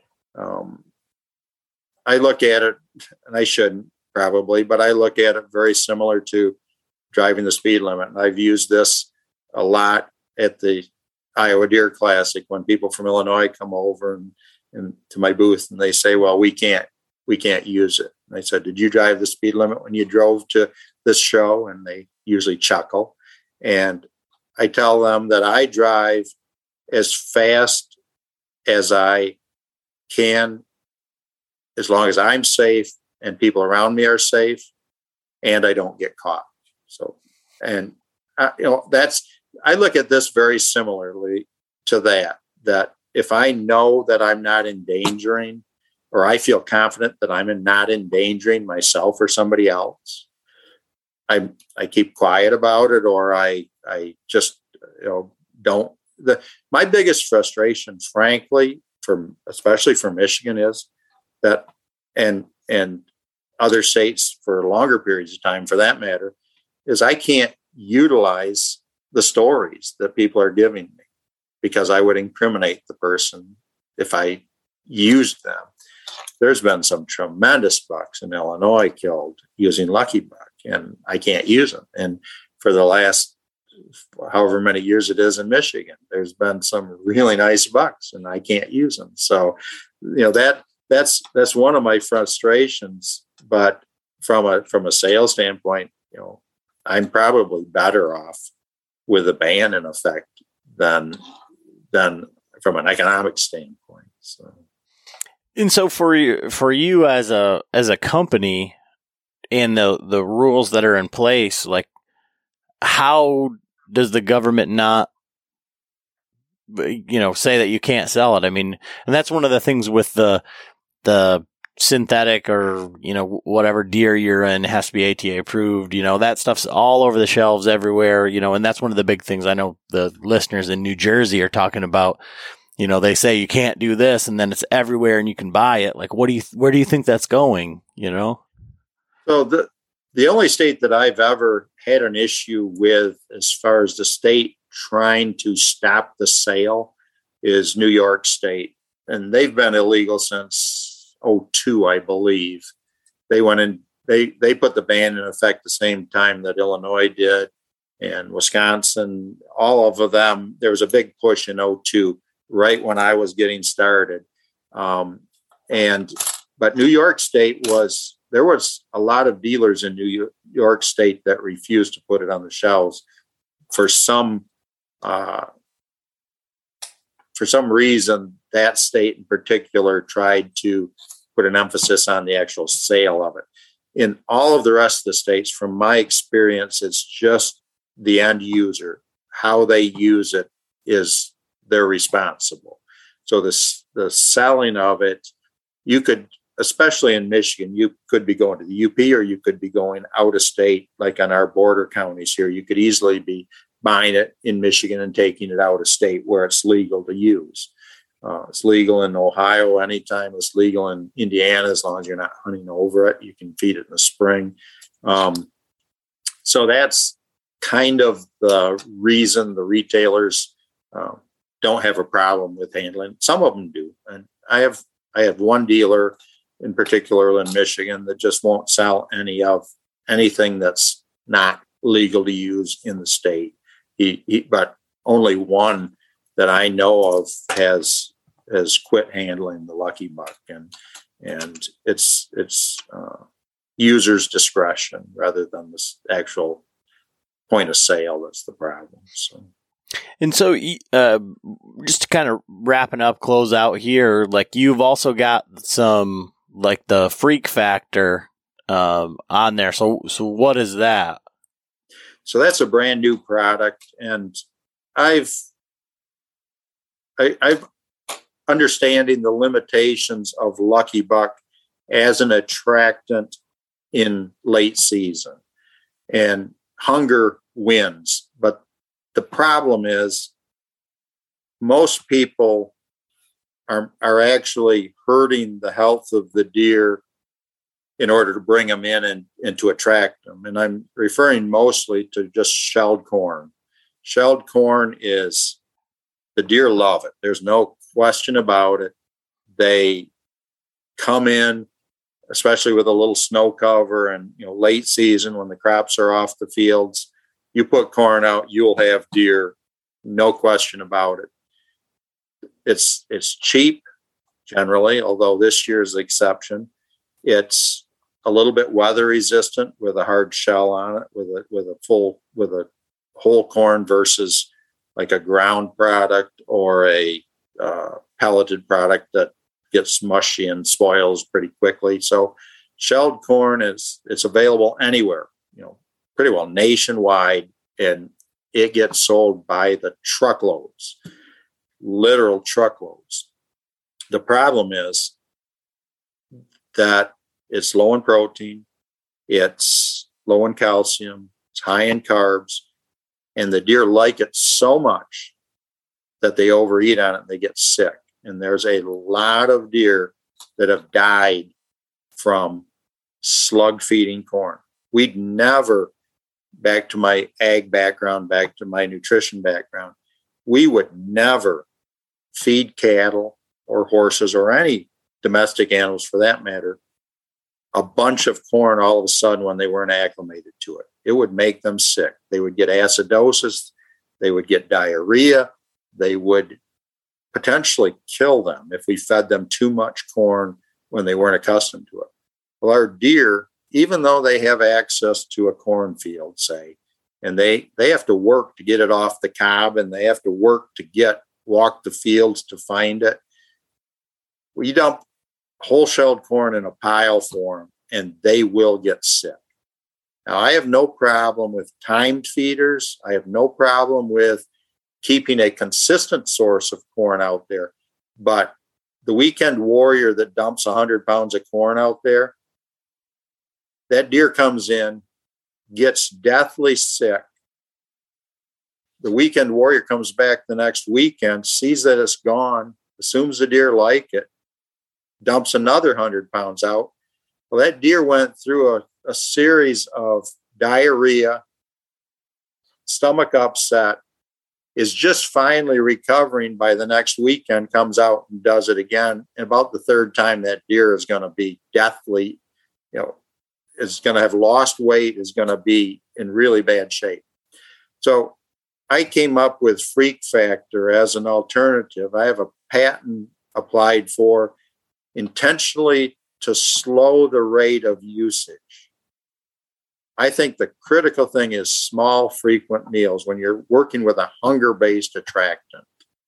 I look at it, and I shouldn't probably, but I look at it very similar to driving the speed limit. And I've used this a lot at the Iowa Deer Classic when people from Illinois come over and to my booth, and they say, well, we can't use it. And I said, did you drive the speed limit when you drove to this show? And they usually chuckle. And I tell them that I drive as fast as I can, as long as I'm safe and people around me are safe and I don't get caught. So, and I look at this very similarly to that if I know that I'm not endangering, or I feel confident that I'm not endangering myself or somebody else, I keep quiet about it, or I just don't. My biggest frustration, frankly, especially for Michigan, is that, and other states for longer periods of time, for that matter, is I can't utilize the stories that people are giving me because I would incriminate the person if I used them. There's been some tremendous bucks in Illinois killed using Lucky Buck, and I can't use them. And for the last however many years it is in Michigan, there's been some really nice bucks, and I can't use them. So, that's one of my frustrations. But from a sales standpoint, I'm probably better off with a ban in effect than from an economic standpoint. So. And so for you as a company and the rules that are in place, like, how does the government not, say that you can't sell it? I mean, and that's one of the things with the synthetic or, whatever deer you're in has to be ATA approved. That stuff's all over the shelves everywhere, and that's one of the big things I know the listeners in New Jersey are talking about. They say you can't do this, and then it's everywhere and you can buy it. Like, where do you think that's going? So the only state that I've ever had an issue with, as far as the state trying to stop the sale, is New York State. And they've been illegal since 2002, I believe. They went in, they put the ban in effect the same time that Illinois did, and Wisconsin, all of them. There was a big push in 2002, right when I was getting started. But New York State there was a lot of dealers in New York State that refused to put it on the shelves for some reason. That state in particular tried to put an emphasis on the actual sale of it. In all of the rest of the states, from my experience, it's just the end user. How they use it is they're responsible. So the selling of it, you could, especially in Michigan, you could be going to the UP, or you could be going out of state, like on our border counties here. You could easily be buying it in Michigan and taking it out of state where it's legal to use. It's legal in Ohio anytime. It's legal in Indiana as long as you're not hunting over it. You can feed it in the spring. So that's kind of the reason the retailers don't have a problem with handling. Some of them do. And I have one dealer in particular in Michigan that just won't sell anything that's not legal to use in the state. But only one that I know of has quit handling the Lucky Buck, and it's user's discretion rather than this actual point of sale that's the problem. So. And so, just to kind of wrapping up, close out here, like you've also got some like the Freak Factor on there. So what is that? So that's a brand new product, and I've understanding the limitations of Lucky Buck as an attractant in late season, and hunger wins. But the problem is most people are actually hurting the health of the deer in order to bring them in and to attract them. And I'm referring mostly to just shelled corn. Shelled corn is, the deer love it. There's no question about it. They come in, especially with a little snow cover and late season when the crops are off the fields. You put corn out, you'll have deer, no question about it. It's cheap generally, although this year's the exception. It's a little bit weather resistant with a hard shell on it, with a whole corn versus like a ground product or a pelleted product that gets mushy and spoils pretty quickly. So shelled corn it's available anywhere, pretty well nationwide, and it gets sold by the truckloads, literal truckloads. The problem is that it's low in protein, it's low in calcium, it's high in carbs, and the deer like it so much that they overeat on it and they get sick. And there's a lot of deer that have died from slug feeding corn. We'd never, back to my ag background, back to my nutrition background, we would never feed cattle or horses or any domestic animals for that matter a bunch of corn all of a sudden when they weren't acclimated to it. It would make them sick. They would get acidosis. They would get diarrhea. They would potentially kill them if we fed them too much corn when they weren't accustomed to it. Well, our deer, even though they have access to a cornfield, say, and they have to work to get it off the cob, and they have to work to walk the fields to find it. We dump whole shelled corn in a pile for them, and they will get sick. Now, I have no problem with timed feeders. I have no problem with keeping a consistent source of corn out there. But the weekend warrior that dumps 100 pounds of corn out there, that deer comes in, gets deathly sick. The weekend warrior comes back the next weekend, sees that it's gone, assumes the deer like it, dumps another 100 pounds out. Well, that deer went through a series of diarrhea, stomach upset, is just finally recovering by the next weekend, comes out and does it again. And about the third time, that deer is going to be deathly, is going to have lost weight, is going to be in really bad shape. So I came up with Freak Factor as an alternative. I have a patent applied for intentionally to slow the rate of usage. I think the critical thing is small, frequent meals when you're working with a hunger-based attractant.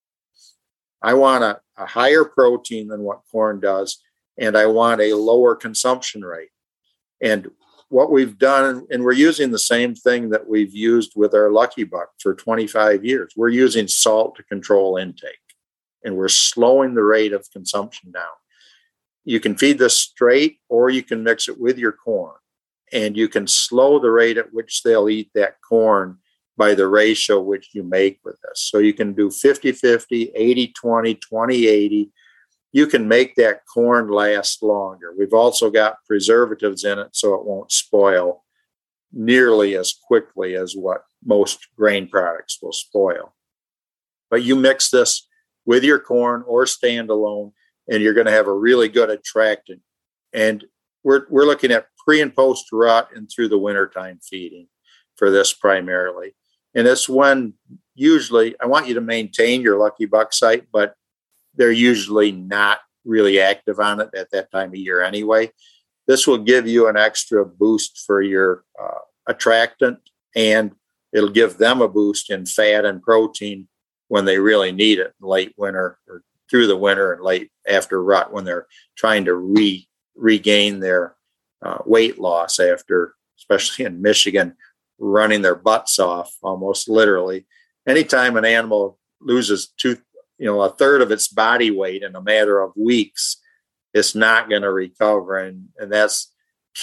I want a higher protein than what corn does, and I want a lower consumption rate. And what we've done, and we're using the same thing that we've used with our Lucky Buck for 25 years. We're using salt to control intake, and we're slowing the rate of consumption down. You can feed this straight, or you can mix it with your corn, and you can slow the rate at which they'll eat that corn by the ratio which you make with this. So you can do 50-50, 80-20, 20-80. You can make that corn last longer. We've also got preservatives in it so it won't spoil nearly as quickly as what most grain products will spoil. But you mix this with your corn or standalone, and you're going to have a really good attractant. And we're looking at pre and post rut and through the wintertime feeding for this primarily. And it's when usually I want you to maintain your Lucky Buck site, but they're usually not really active on it at that time of year anyway. This will give you an extra boost for your attractant and it'll give them a boost in fat and protein when they really need it in late winter or through the winter and late after rut, when they're trying to regain their weight loss after, especially in Michigan, running their butts off, almost literally. Anytime an animal loses a third of its body weight in a matter of weeks, it's not going to recover. And that's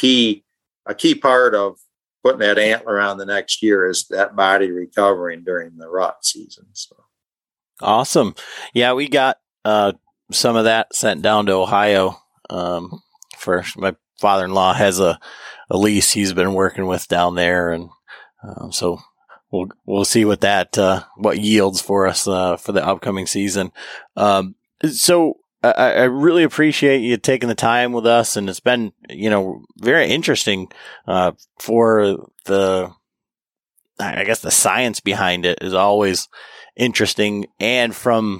a key part of putting that antler on the next year is that body recovering during the rut season. So. Awesome. Yeah, we got some of that sent down to Ohio. For my father-in-law has a lease he's been working with down there, and so we'll see what what yields for us for the upcoming season. So I really appreciate you taking the time with us, and it's been very interesting for the science behind it is always interesting, and from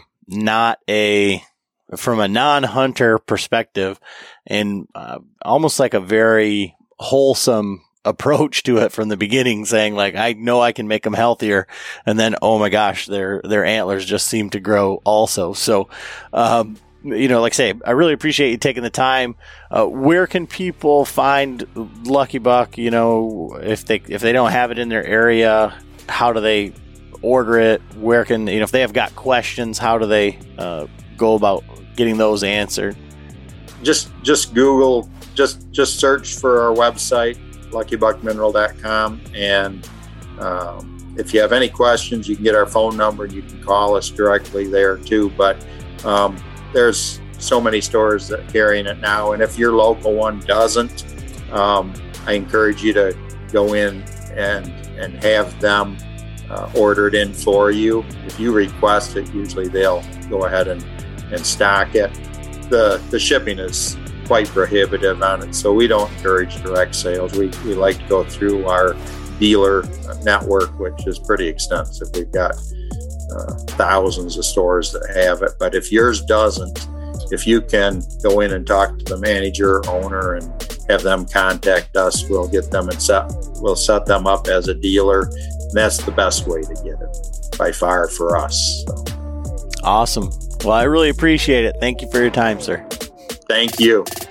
a non-hunter perspective, and almost like a very wholesome approach to it from the beginning, saying like, I know I can make them healthier, and then oh my gosh, their antlers just seem to grow also. So like I say, I really appreciate you taking the time. Where can people find Lucky Buck? If they don't have it in their area, how do they order it? Where can if they have got questions, how do they go about getting those answered? Just Google, just search for our website, luckybuckmineral.com, and if you have any questions, you can get our phone number and you can call us directly there too. But there's so many stores that are carrying it now, and if your local one doesn't, I encourage you to go in and have them ordered in for you. If you request it, usually they'll go ahead and stock it. The shipping is quite prohibitive on it, so we don't encourage direct sales. We like to go through our dealer network, which is pretty extensive. We've got thousands of stores that have it, but if yours doesn't, if you can go in and talk to the manager, owner, and have them contact us, we'll get them we'll set them up as a dealer. And that's the best way to get it by far for us. So. Awesome. Well, I really appreciate it. Thank you for your time, sir. Thank you.